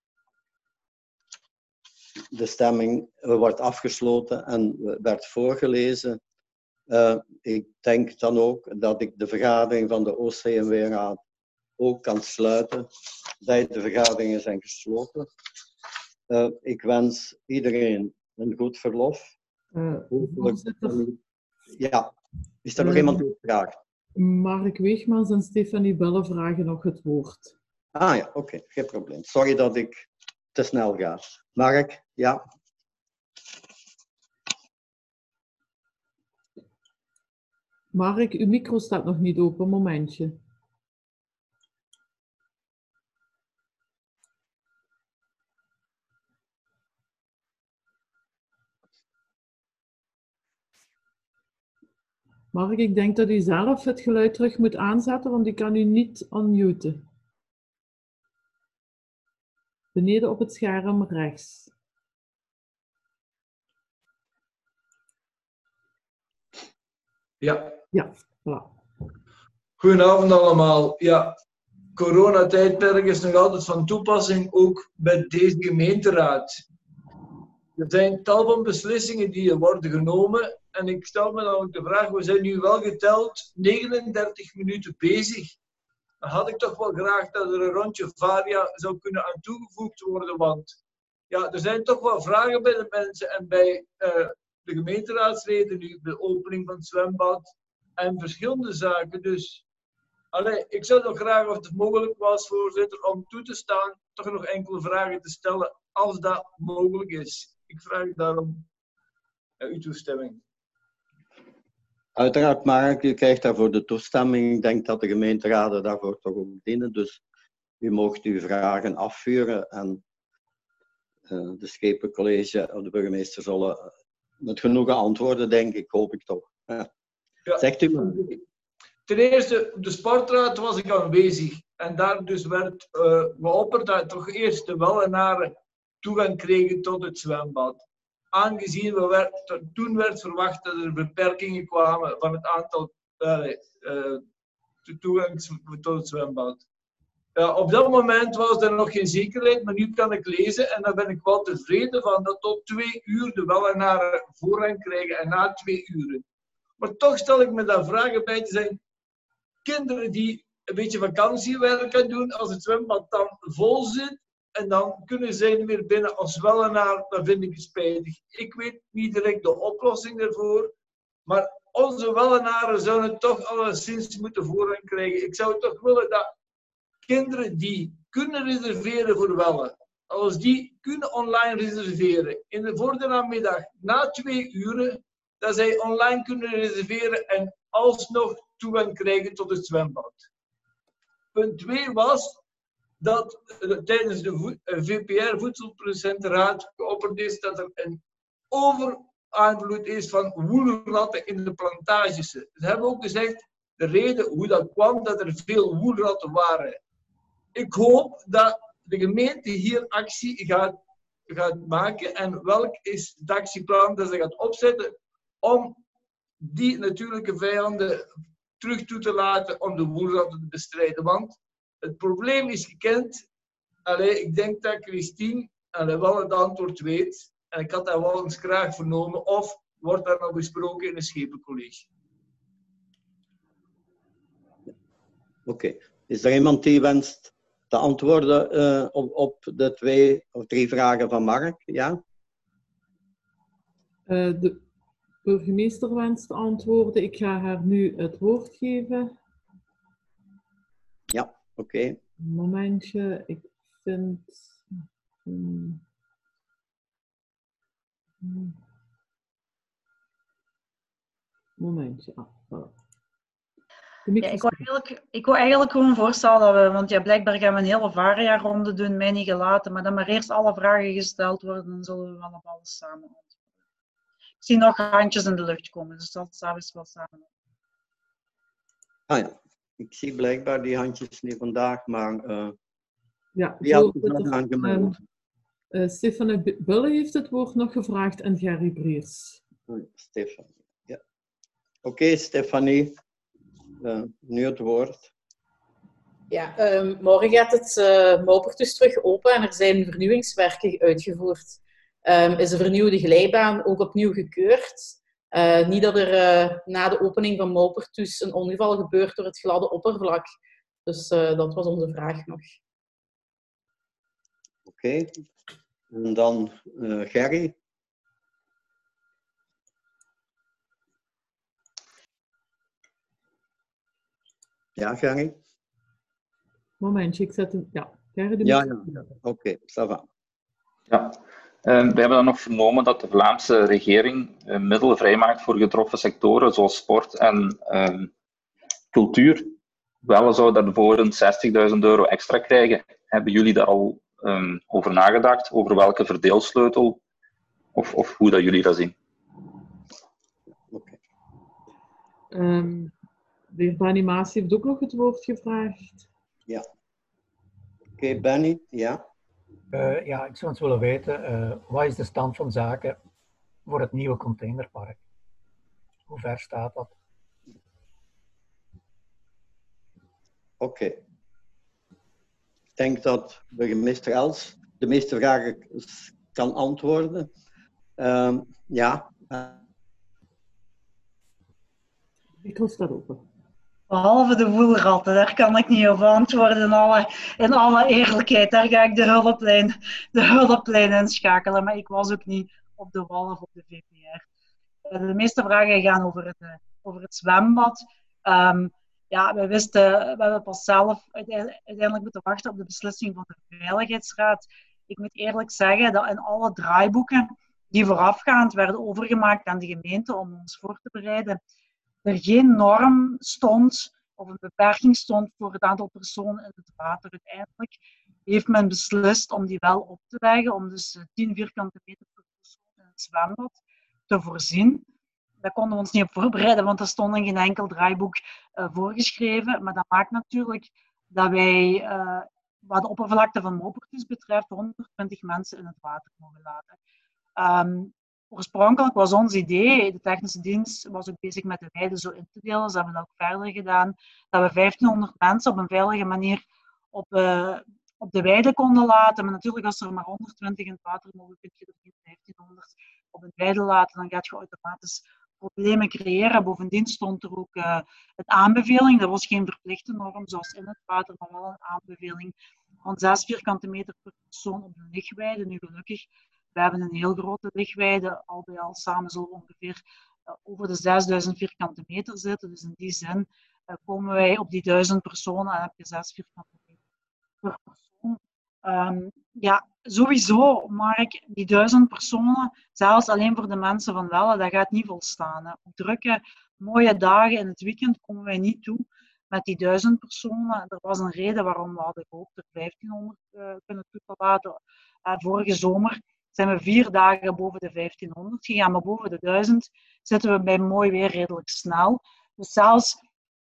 De stemming wordt afgesloten en werd voorgelezen. Ik denk dan ook dat ik de vergadering van de OCMW-raad ook kan sluiten. De vergaderingen zijn gesloten. Ik wens iedereen een goed verlof. Ja, is er nog iemand die vraagt? Mark Weegmans en Stefanie Belle vragen nog het woord. Ah ja, oké, geen probleem. Sorry dat ik te snel ga. Mark, ja. Mark, uw micro staat nog niet open, momentje. Mark, ik denk dat u zelf het geluid terug moet aanzetten, want ik kan u niet unmuten. Beneden op het scherm rechts. Ja. Ja, voilà. Goedenavond allemaal. Ja, coronatijdperk is nog altijd van toepassing, ook bij deze gemeenteraad. Er zijn tal van beslissingen die worden genomen en ik stel me dan ook de vraag, we zijn nu wel geteld 39 minuten bezig. Dan had ik toch wel graag dat er een rondje varia zou kunnen aan toegevoegd worden, want ja, er zijn toch wel vragen bij de mensen en bij de gemeenteraadsleden nu, de opening van het zwembad en verschillende zaken. Dus ik zou nog graag, of het mogelijk was, voorzitter, om toe te staan, toch nog enkele vragen te stellen, als dat mogelijk is. Ik vraag daarom uw toestemming. Uiteraard, Mark, u krijgt daarvoor de toestemming. Ik denk dat de gemeenteraden daarvoor toch ook dienen. Dus u mocht uw vragen afvuren en de schepencollege of de burgemeester zullen met genoegen antwoorden, denk ik, hoop ik toch. Ja. Ja. Zegt u maar. ten eerste, op de sportraad was ik aanwezig. En daar dus werd geopperd dat toch eerst de Wellenaren toegang kregen tot het zwembad. Aangezien toen werd verwacht dat er beperkingen kwamen van het aantal toegangs tot het zwembad. Op dat moment was er nog geen zekerheid, maar nu kan ik lezen en daar ben ik wel tevreden van dat tot 2 uur de Wellenaren voorrang krijgen en na 2 uur. Maar toch stel ik me daar vragen bij te zijn. Kinderen die een beetje vakantiewerk gaan doen, als het zwembad dan vol zit en dan kunnen zij weer binnen als Wellenaar, dat vind ik spijtig. Ik weet niet direct de oplossing daarvoor, maar onze Wellenaren zouden toch alleszins moeten voorrang krijgen. Ik zou toch willen dat kinderen die kunnen reserveren voor Wellen, als die kunnen online reserveren, voor de namiddag, na 2 uur, dat zij online kunnen reserveren en alsnog toegang krijgen tot het zwembad. Punt 2 was dat tijdens de VPR Voedselproducentenraad geopperd is dat er een overaanvloed is van woelratten in de plantages. Ze hebben ook gezegd de reden hoe dat kwam, dat er veel woelratten waren. Ik hoop dat de gemeente hier actie gaat maken en welk is het actieplan dat ze gaat opzetten om die natuurlijke vijanden terug toe te laten om de woelratten te bestrijden. Want het probleem is gekend. Ik denk dat Christine wel het antwoord weet. En ik had dat wel eens graag vernomen. Of wordt daar nog besproken in een schepencollege? Oké. Is er iemand die wenst te antwoorden op de 2 of 3 vragen van Mark? Ja? De burgemeester wenst te antwoorden. Ik ga haar nu het woord geven. Ja, oké. Een momentje. Ik vind... Momentje. Voilà. Ja, ik wou eigenlijk gewoon voorstellen dat we, want ja, blijkbaar gaan we een hele varia-ronde doen, mij niet gelaten, maar dan maar eerst alle vragen gesteld worden, dan zullen we wel op alles samen antwoorden. Ik zie nog handjes in de lucht komen, dus dat s'avonds wel samen. Ah ja, ik zie blijkbaar die handjes niet vandaag, maar ja, wie had het nog aangemeld? Stefanie Bulle heeft het woord nog gevraagd en Gerry Briers. Stefanie, ja. Oké, Stefanie. Nu het woord. Ja, morgen gaat het Maupertus terug open en er zijn vernieuwingswerken uitgevoerd. Is de vernieuwde glijbaan ook opnieuw gekeurd? Niet dat er na de opening van Maupertus een ongeval gebeurt door het gladde oppervlak. Dus dat was onze vraag nog. Oké. En dan Gerry. Ja, Gerry? Momentje, ik zet hem... Ja, Gerry, ja. Oké, ça va. Ja. We hebben dan nog vernomen dat de Vlaamse regering middelen vrijmaakt voor getroffen sectoren zoals sport en cultuur. Wellen zou daarvoor een €60.000 extra krijgen. Hebben jullie daar al over nagedacht? Over welke verdeelsleutel? Of hoe dat jullie dat zien? Oké. De heer Banimatie heeft ook nog het woord gevraagd. Ja. Oké, Benny, ja. Ja, ik zou eens willen weten, wat is de stand van zaken voor het nieuwe containerpark? Hoe ver staat dat? Oké. Ik denk dat burgemeester Els de meeste vragen kan antwoorden. Ja. Ik staat open. Behalve de woelratten, daar kan ik niet op antwoorden in alle eerlijkheid. Daar ga ik de hulplijn inschakelen, maar ik was ook niet op de wal of op de VPR. De meeste vragen gaan over het zwembad. Ja, we hebben pas zelf uiteindelijk moeten wachten op de beslissing van de Veiligheidsraad. Ik moet eerlijk zeggen dat in alle draaiboeken die voorafgaand werden overgemaakt aan de gemeente om ons voor te bereiden, er geen norm stond of een beperking stond voor het aantal personen in het water. Uiteindelijk heeft men beslist om die wel op te leggen, om dus 10 vierkante meter per persoon in het zwembad te voorzien. daar konden we ons niet op voorbereiden, want er stond in geen enkel draaiboek voorgeschreven. Maar dat maakt natuurlijk dat wij, wat de oppervlakte van Maupertus betreft, 120 mensen in het water mogen laten. Oorspronkelijk was ons idee, de technische dienst was ook bezig met de weide zo in te delen, dus hebben we dat ook verder gedaan, dat we 1500 mensen op een veilige manier op de weide konden laten. Maar natuurlijk, als er maar 120 in het water mogen, kun je er niet 1500 op een weide laten, dan gaat je automatisch problemen creëren. Bovendien stond er ook een aanbeveling, dat was geen verplichte norm zoals in het water, maar wel een aanbeveling van 6 vierkante meter per persoon op de lichtweide. Nu gelukkig, we hebben een heel grote lichtweide, al bij al samen zullen we ongeveer over de 6000 vierkante meter zitten. Dus in die zin komen wij op die 1000 personen en heb je 6 vierkante meter per persoon. Ja, sowieso, Mark, die 1000 personen, zelfs alleen voor de mensen van Welle, dat gaat niet volstaan. Hè. Op drukke, mooie dagen in het weekend komen wij niet toe met die 1000 personen. Er was een reden waarom we hadden gehoopt er 1500 kunnen toelaten. Vorige zomer zijn we 4 dagen boven de 1500 gegaan, maar boven de 1000 zitten we bij mooi weer redelijk snel. Dus zelfs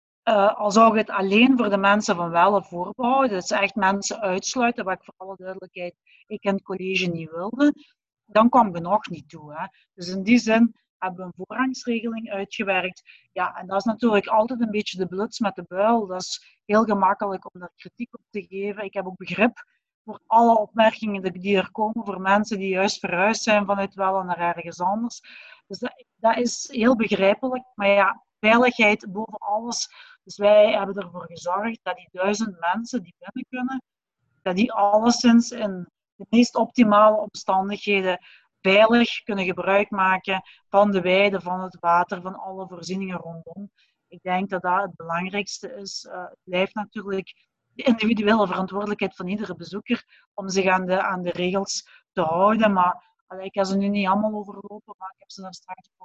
al zou ik het alleen voor de mensen van Welle voorbehouden, dus echt mensen uitsluiten, wat ik voor alle duidelijkheid ik in het college niet wilde, dan kwam je nog niet toe. Hè. Dus in die zin hebben we een voorrangsregeling uitgewerkt. Ja, en dat is natuurlijk altijd een beetje de bluts met de buil. Dat is heel gemakkelijk om daar kritiek op te geven. Ik heb ook begrip voor alle opmerkingen die er komen voor mensen die juist verhuisd zijn vanuit Welle naar ergens anders. Dus dat is heel begrijpelijk. Maar ja, veiligheid boven alles. Dus wij hebben ervoor gezorgd dat die 1000 mensen die binnen kunnen, dat die alleszins in de meest optimale omstandigheden veilig kunnen gebruik maken van de weide, van het water, van alle voorzieningen rondom. Ik denk dat dat het belangrijkste is. Het blijft natuurlijk de individuele verantwoordelijkheid van iedere bezoeker om zich aan de regels te houden. Maar ik heb ze nu niet allemaal overlopen, maar ik heb ze daar straks op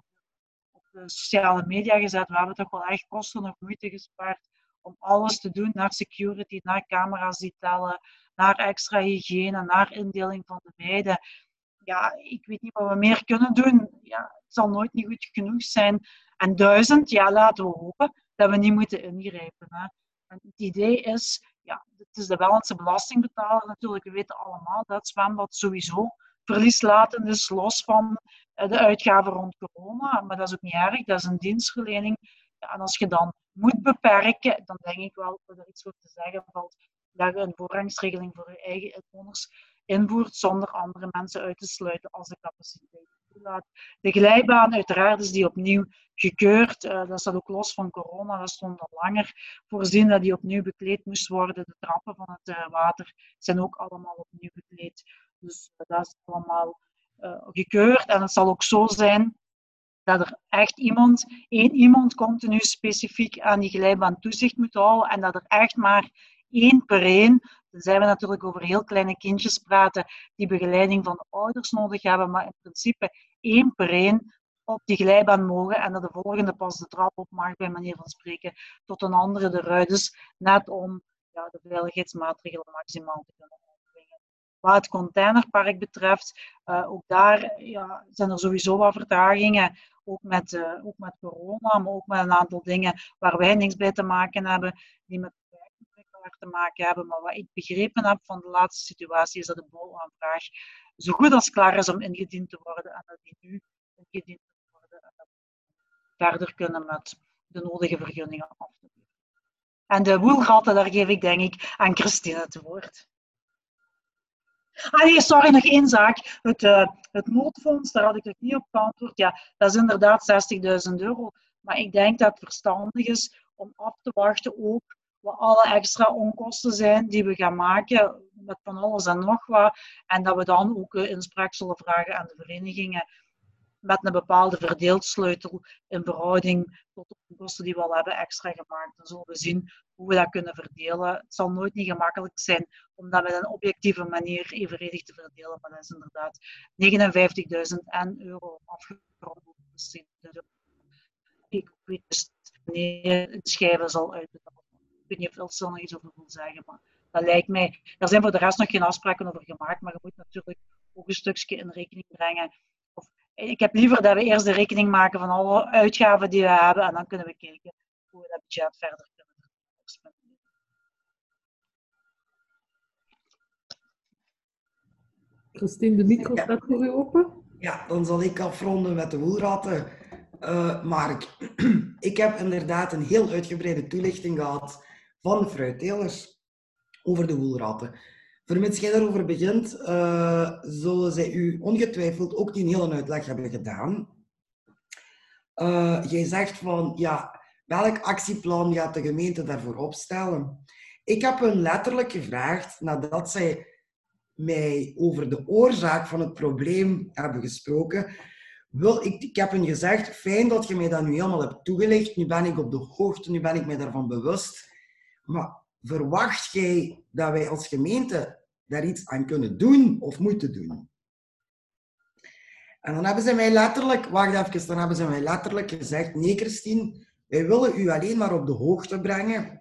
de sociale media gezet. We hebben toch wel echt kosten of moeite gespaard om alles te doen, naar security, naar camera's die tellen, naar extra hygiëne, naar indeling van de weide. Ja, ik weet niet wat we meer kunnen doen. Ja, het zal nooit niet goed genoeg zijn. En 1000, ja, laten we hopen dat we niet moeten ingrijpen. Hè. En het idee is, ja, het is de Wellense belastingbetaler natuurlijk. We weten allemaal dat het zwembad sowieso verlieslatend is, los van de uitgaven rond corona. Maar dat is ook niet erg, dat is een dienstverlening. Ja, en als je dan moet beperken, dan denk ik wel dat er iets voor te zeggen valt, dat je een voorrangsregeling voor je eigen inwoners invoert, zonder andere mensen uit te sluiten als de capaciteit toelaat. De glijbaan, uiteraard is die opnieuw gekeurd. Dat staat ook los van corona, dat stond al langer voorzien dat die opnieuw bekleed moest worden. De trappen van het water zijn ook allemaal opnieuw bekleed. Dus dat is allemaal gekeurd. En het zal ook zo zijn dat er echt één iemand continu specifiek aan die glijbaan toezicht moet houden en dat er echt maar 1 per 1, dan zijn we natuurlijk over heel kleine kindjes praten die begeleiding van de ouders nodig hebben, maar in principe 1 per 1 op die glijbaan mogen en dat de volgende pas de trap op mag, bij manier van spreken, tot een andere de ruit. Dus net om de veiligheidsmaatregelen maximaal te kunnen uitbrengen. Wat het containerpark betreft, ook daar zijn er sowieso wat vertragingen, ook met corona, maar ook met een aantal dingen waar wij niks bij te maken hebben, die met te maken hebben. Maar wat ik begrepen heb van de laatste situatie is dat de bouwaanvraag zo goed als klaar is om ingediend te worden en dat die nu ingediend moet worden en dat we verder kunnen met de nodige vergunningen af te geven. En de woelratten, daar geef ik denk ik aan Christine het woord. Nee, sorry, nog 1 zaak. Het noodfonds, daar had ik nog niet op geantwoord. Ja, dat is inderdaad €60.000. Maar ik denk dat het verstandig is om af te wachten ook wat alle extra onkosten zijn die we gaan maken met van alles en nog wat. En dat we dan ook inspraak zullen vragen aan de verenigingen met een bepaalde verdeelsleutel in verhouding tot de onkosten die we al hebben extra gemaakt. Dan zullen we zien hoe we dat kunnen verdelen. Het zal nooit niet gemakkelijk zijn om dat met een objectieve manier evenredig te verdelen, maar dat is inderdaad €59.000 afgerond. Ik weet dus wanneer het schijven zal uitbetaald. Ik weet niet of Ilse er nog iets over wil zeggen, maar dat lijkt mij. Er zijn voor de rest nog geen afspraken over gemaakt, maar je moet natuurlijk ook een stukje in rekening brengen. Of ik heb liever dat we eerst de rekening maken van alle uitgaven die we hebben en dan kunnen we kijken hoe we dat budget verder kunnen spenderen. Christine, de micro staat voor u open. Ja, dan zal ik afronden met de woelratten. Mark, ik heb inderdaad een heel uitgebreide toelichting gehad van de fruittelers over de woelratten. Vermits jij daarover begint, zullen zij u ongetwijfeld ook die hele uitleg hebben gedaan. Jij zegt van, ja, welk actieplan gaat de gemeente daarvoor opstellen? Ik heb hun letterlijk gevraagd, nadat zij mij over de oorzaak van het probleem hebben gesproken. Ik heb hen gezegd, fijn dat je mij dat nu helemaal hebt toegelicht, nu ben ik op de hoogte, nu ben ik mij daarvan bewust. Maar verwacht jij dat wij als gemeente daar iets aan kunnen doen of moeten doen? En dan hebben ze mij letterlijk, dan hebben ze mij letterlijk gezegd, nee Christine, wij willen u alleen maar op de hoogte brengen.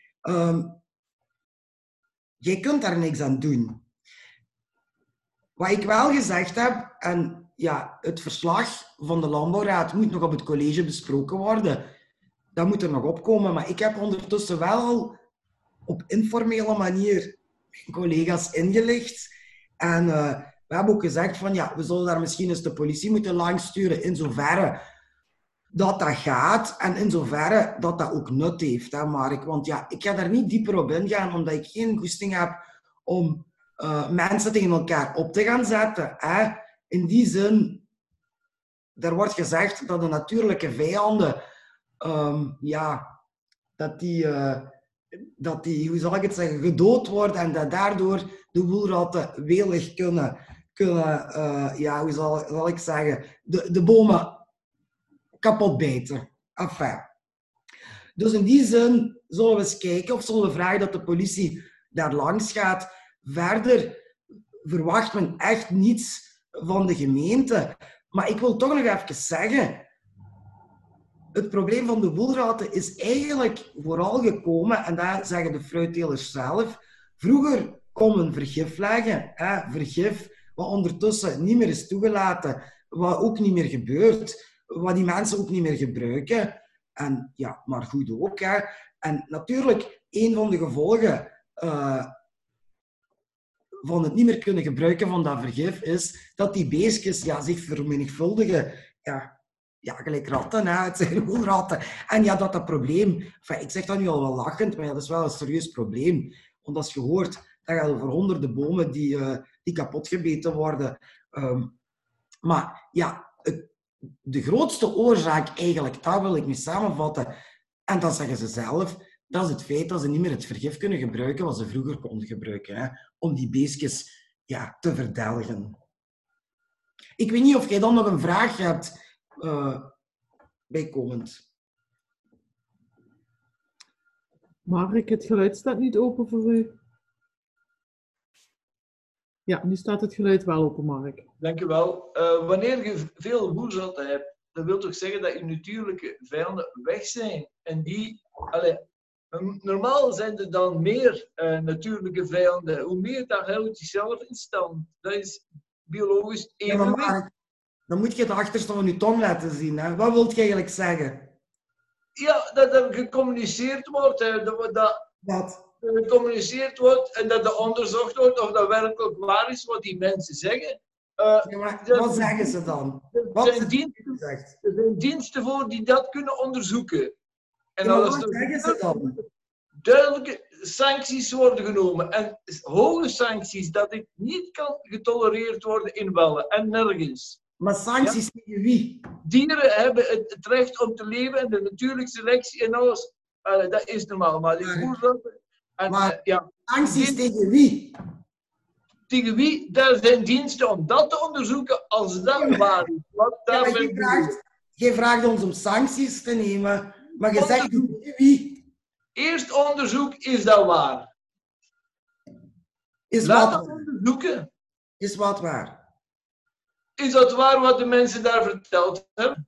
Jij kunt daar niks aan doen. Wat ik wel gezegd heb, en ja, het verslag van de Landbouwraad moet nog op het college besproken worden. Dat moet er nog opkomen, maar ik heb ondertussen wel op informele manier mijn collega's ingelicht. En we hebben ook gezegd van, ja, we zullen daar misschien eens de politie moeten langsturen in zoverre dat gaat en in zoverre dat ook nut heeft, hè, Mark. Want ja, ik ga daar niet dieper op ingaan, omdat ik geen goesting heb om mensen tegen elkaar op te gaan zetten. Hè. In die zin, er wordt gezegd dat de natuurlijke vijanden, dat die, hoe zal ik het zeggen, gedood worden en dat daardoor de woelratten welig kunnen hoe zal ik zeggen, de bomen kapot bijten. Enfin. Dus in die zin zullen we eens kijken of zullen we vragen dat de politie daar langs gaat. Verder verwacht men echt niets van de gemeente. Maar ik wil toch nog even zeggen, het probleem van de woelratten is eigenlijk vooral gekomen, en dat zeggen de fruittelers zelf, vroeger kon men vergif leggen. Vergif wat ondertussen niet meer is toegelaten, wat ook niet meer gebeurt, wat die mensen ook niet meer gebruiken. En ja, maar goed ook. Hè. En natuurlijk, een van de gevolgen van het niet meer kunnen gebruiken van dat vergif is dat die beestjes zich vermenigvuldigen. Ja, gelijk ratten, hè. Het zijn woelratten. En ja, dat probleem, ik zeg dat nu al wel lachend, maar dat is wel een serieus probleem. Want als je hoort, dat gaat over honderden bomen die kapot gebeten worden. Maar ja, de grootste oorzaak eigenlijk, dat wil ik nu samenvatten, en dat zeggen ze zelf, dat is het feit dat ze niet meer het vergif kunnen gebruiken wat ze vroeger konden gebruiken, hè, om die beestjes te verdelgen. Ik weet niet of jij dan nog een vraag hebt bijkomend. Mark, het geluid staat niet open voor u. Ja, nu staat het geluid wel open, Mark. Dank u wel. Wanneer je veel woelratten hebt, dat wil toch zeggen dat je natuurlijke vijanden weg zijn. En die, normaal zijn er dan meer natuurlijke vijanden. Hoe meer, dat houdt zichzelf in stand. Dat is biologisch evenwicht. Ja, dan moet je het achterste van je tong laten zien. Hè? Wat wil je eigenlijk zeggen? Ja, dat er gecommuniceerd wordt. Wat? Gecommuniceerd wordt en dat er onderzocht wordt of dat werkelijk waar is wat die mensen zeggen. Wat zeggen ze dan? Er zijn diensten voor die dat kunnen onderzoeken. En wat zeggen ze dan? Duidelijke sancties worden genomen. En hoge sancties, dat dit niet kan getolereerd worden in Welle en nergens. Maar sancties tegen wie? Dieren hebben het recht om te leven en de natuurlijke selectie en alles. Dat is normaal. Maar die voerratten... sancties tegen wie? Tegen wie? Daar zijn diensten om dat te onderzoeken als dat waar is. Jij vraagt ons om sancties te nemen, maar je zegt tegen wie? Eerst onderzoek, is dat waar? Laat dat onderzoeken. Is wat waar? Is dat waar wat de mensen daar verteld hebben?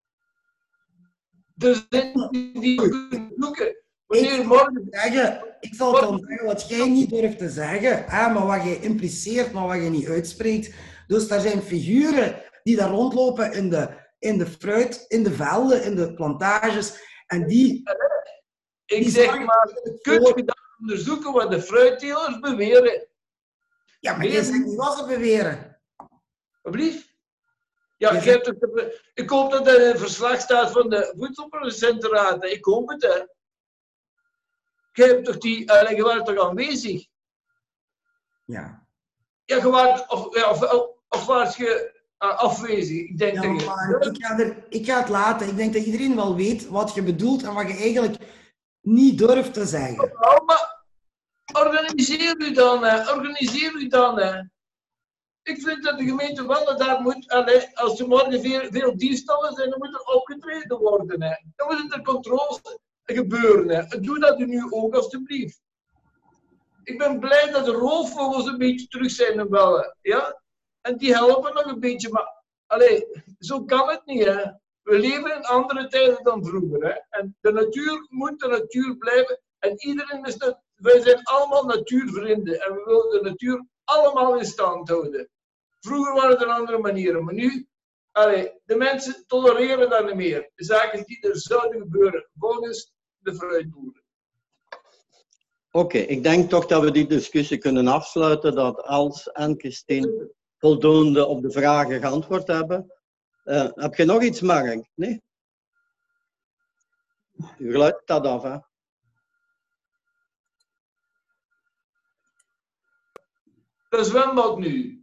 Er zijn die kunnen zoeken. Ik zal dan zeggen wat jij niet durft te zeggen, maar wat jij impliceert, maar wat je niet uitspreekt. Dus daar zijn figuren die daar rondlopen in de fruit, in de velden, in de plantages. En die... Ik zeg maar, kunt je dat onderzoeken wat de fruittelers beweren? Ja, maar je zegt niet wat ze beweren. Alsjeblieft. Ja, ik hoop dat er een verslag staat van de voedselproducentenraad. Ik hoop het, hè. Je hebt toch je was toch aanwezig? Ja. Ja, je was, of was je afwezig? Ik denk dat je... Maar ik ga het laten. Ik denk dat iedereen wel weet wat je bedoelt en wat je eigenlijk niet durft te zeggen. Ja, maar organiseer u dan, hè. Organiseer u dan, hè. Ik vind dat de gemeente wel daar moet, als er morgen veel diefstallen zijn, dan moet er opgetreden worden. Hè. Dan moet er controles gebeuren. Hè. Doe dat u nu ook, alstublieft. Ik ben blij dat de roofvogels een beetje terug zijn en wel. Ja? En die helpen nog een beetje, maar zo kan het niet. Hè. We leven in andere tijden dan vroeger. Hè. En de natuur moet de natuur blijven. En iedereen is wij zijn allemaal natuurvrienden. En we willen de natuur allemaal in stand houden. Vroeger waren er andere manieren, maar nu, de mensen tolereren dat niet meer. De zaken die er zouden gebeuren, volgens de fruitboeren. Oké, ik denk toch dat we die discussie kunnen afsluiten, dat Els en Christine voldoende op de vragen geantwoord hebben. Heb je nog iets, Mark? Nee? Je geluid staat af, hè? Dat zwembad nu.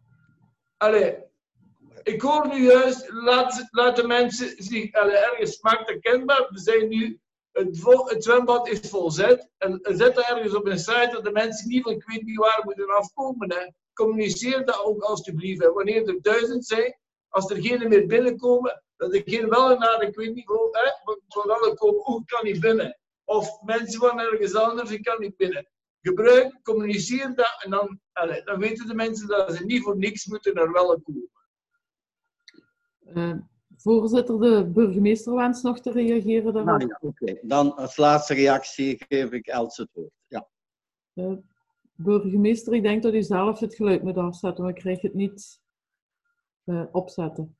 Ik hoor nu juist, laat de mensen zich ergens maakt herkenbaar. We zijn nu, het zwembad is volzet. En zet dat ergens op een site dat de mensen niet van ik weet niet waar moeten afkomen. Hè. Communiceer dat ook alstublieft. Hè. Wanneer er 1000 zijn, als er geen meer binnenkomen, dat er geen wel naar, ik weet niet van welke komen, ik kan niet binnen. Of mensen van ergens anders, ik kan niet binnen. Gebruik, communiceer dat en dan weten de mensen dat ze niet voor niks moeten naar wel komen. Voorzitter, de burgemeester wenst nog te reageren daarop. Nou ja, oké. Dan als laatste reactie geef ik Els het woord. Ja. Burgemeester, ik denk dat u zelf het geluid moet afzetten, maar ik krijg het niet opzetten.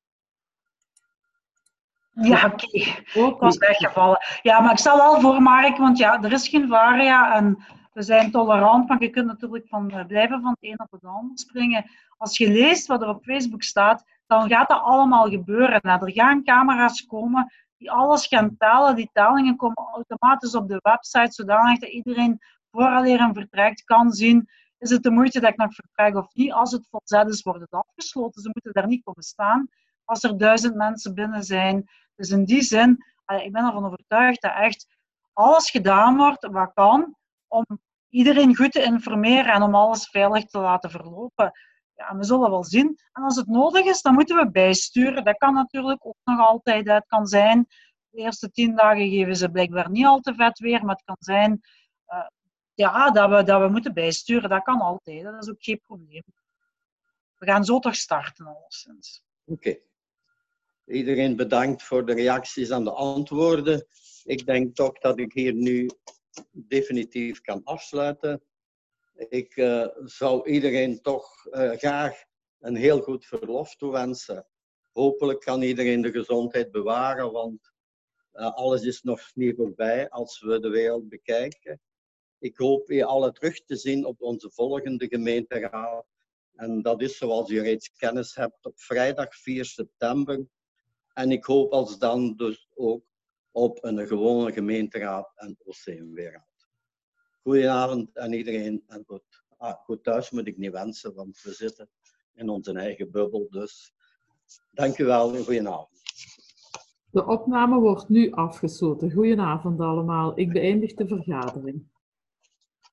Ja, oké. Ik was weggevallen. Ja, maar ik stel wel voor, Mark, want ja, er is geen varia en we zijn tolerant, maar je kunt natuurlijk blijven van het een op het ander springen. Als je leest wat er op Facebook staat, dan gaat dat allemaal gebeuren. Nou, er gaan camera's komen die alles gaan tellen. Die tellingen komen automatisch op de website, zodanig dat iedereen vooraleer en vertrekt kan zien, is het de moeite dat ik nog vertrek of niet. Als het volzet is, wordt het afgesloten. Ze moeten daar niet komen staan als er 1000 mensen binnen zijn. Dus in die zin, ik ben ervan overtuigd dat echt alles gedaan wordt wat kan om iedereen goed te informeren en om alles veilig te laten verlopen. Ja, we zullen wel zien. En als het nodig is, dan moeten we bijsturen. Dat kan natuurlijk ook nog altijd. Het kan zijn, de eerste 10 dagen geven ze blijkbaar niet al te vet weer, maar het kan zijn dat we moeten bijsturen. Dat kan altijd. Dat is ook geen probleem. We gaan zo toch starten, alleszins. Oké. Iedereen bedankt voor de reacties en de antwoorden. Ik denk toch dat ik hier nu definitief kan afsluiten. Ik zou iedereen toch graag een heel goed verlof toewensen. Hopelijk kan iedereen de gezondheid bewaren, want alles is nog niet voorbij als we de wereld bekijken. Ik hoop je alle terug te zien op onze volgende gemeenteraad. En dat is, zoals je reeds kennis hebt, op vrijdag 4 september. En ik hoop als dan dus ook op een gewone gemeenteraad en OCMW-raad. Goedenavond aan iedereen. En goed thuis moet ik niet wensen, want we zitten in onze eigen bubbel. Dus dank u wel en goedenavond. De opname wordt nu afgesloten. Goedenavond allemaal. Ik beëindig de vergadering.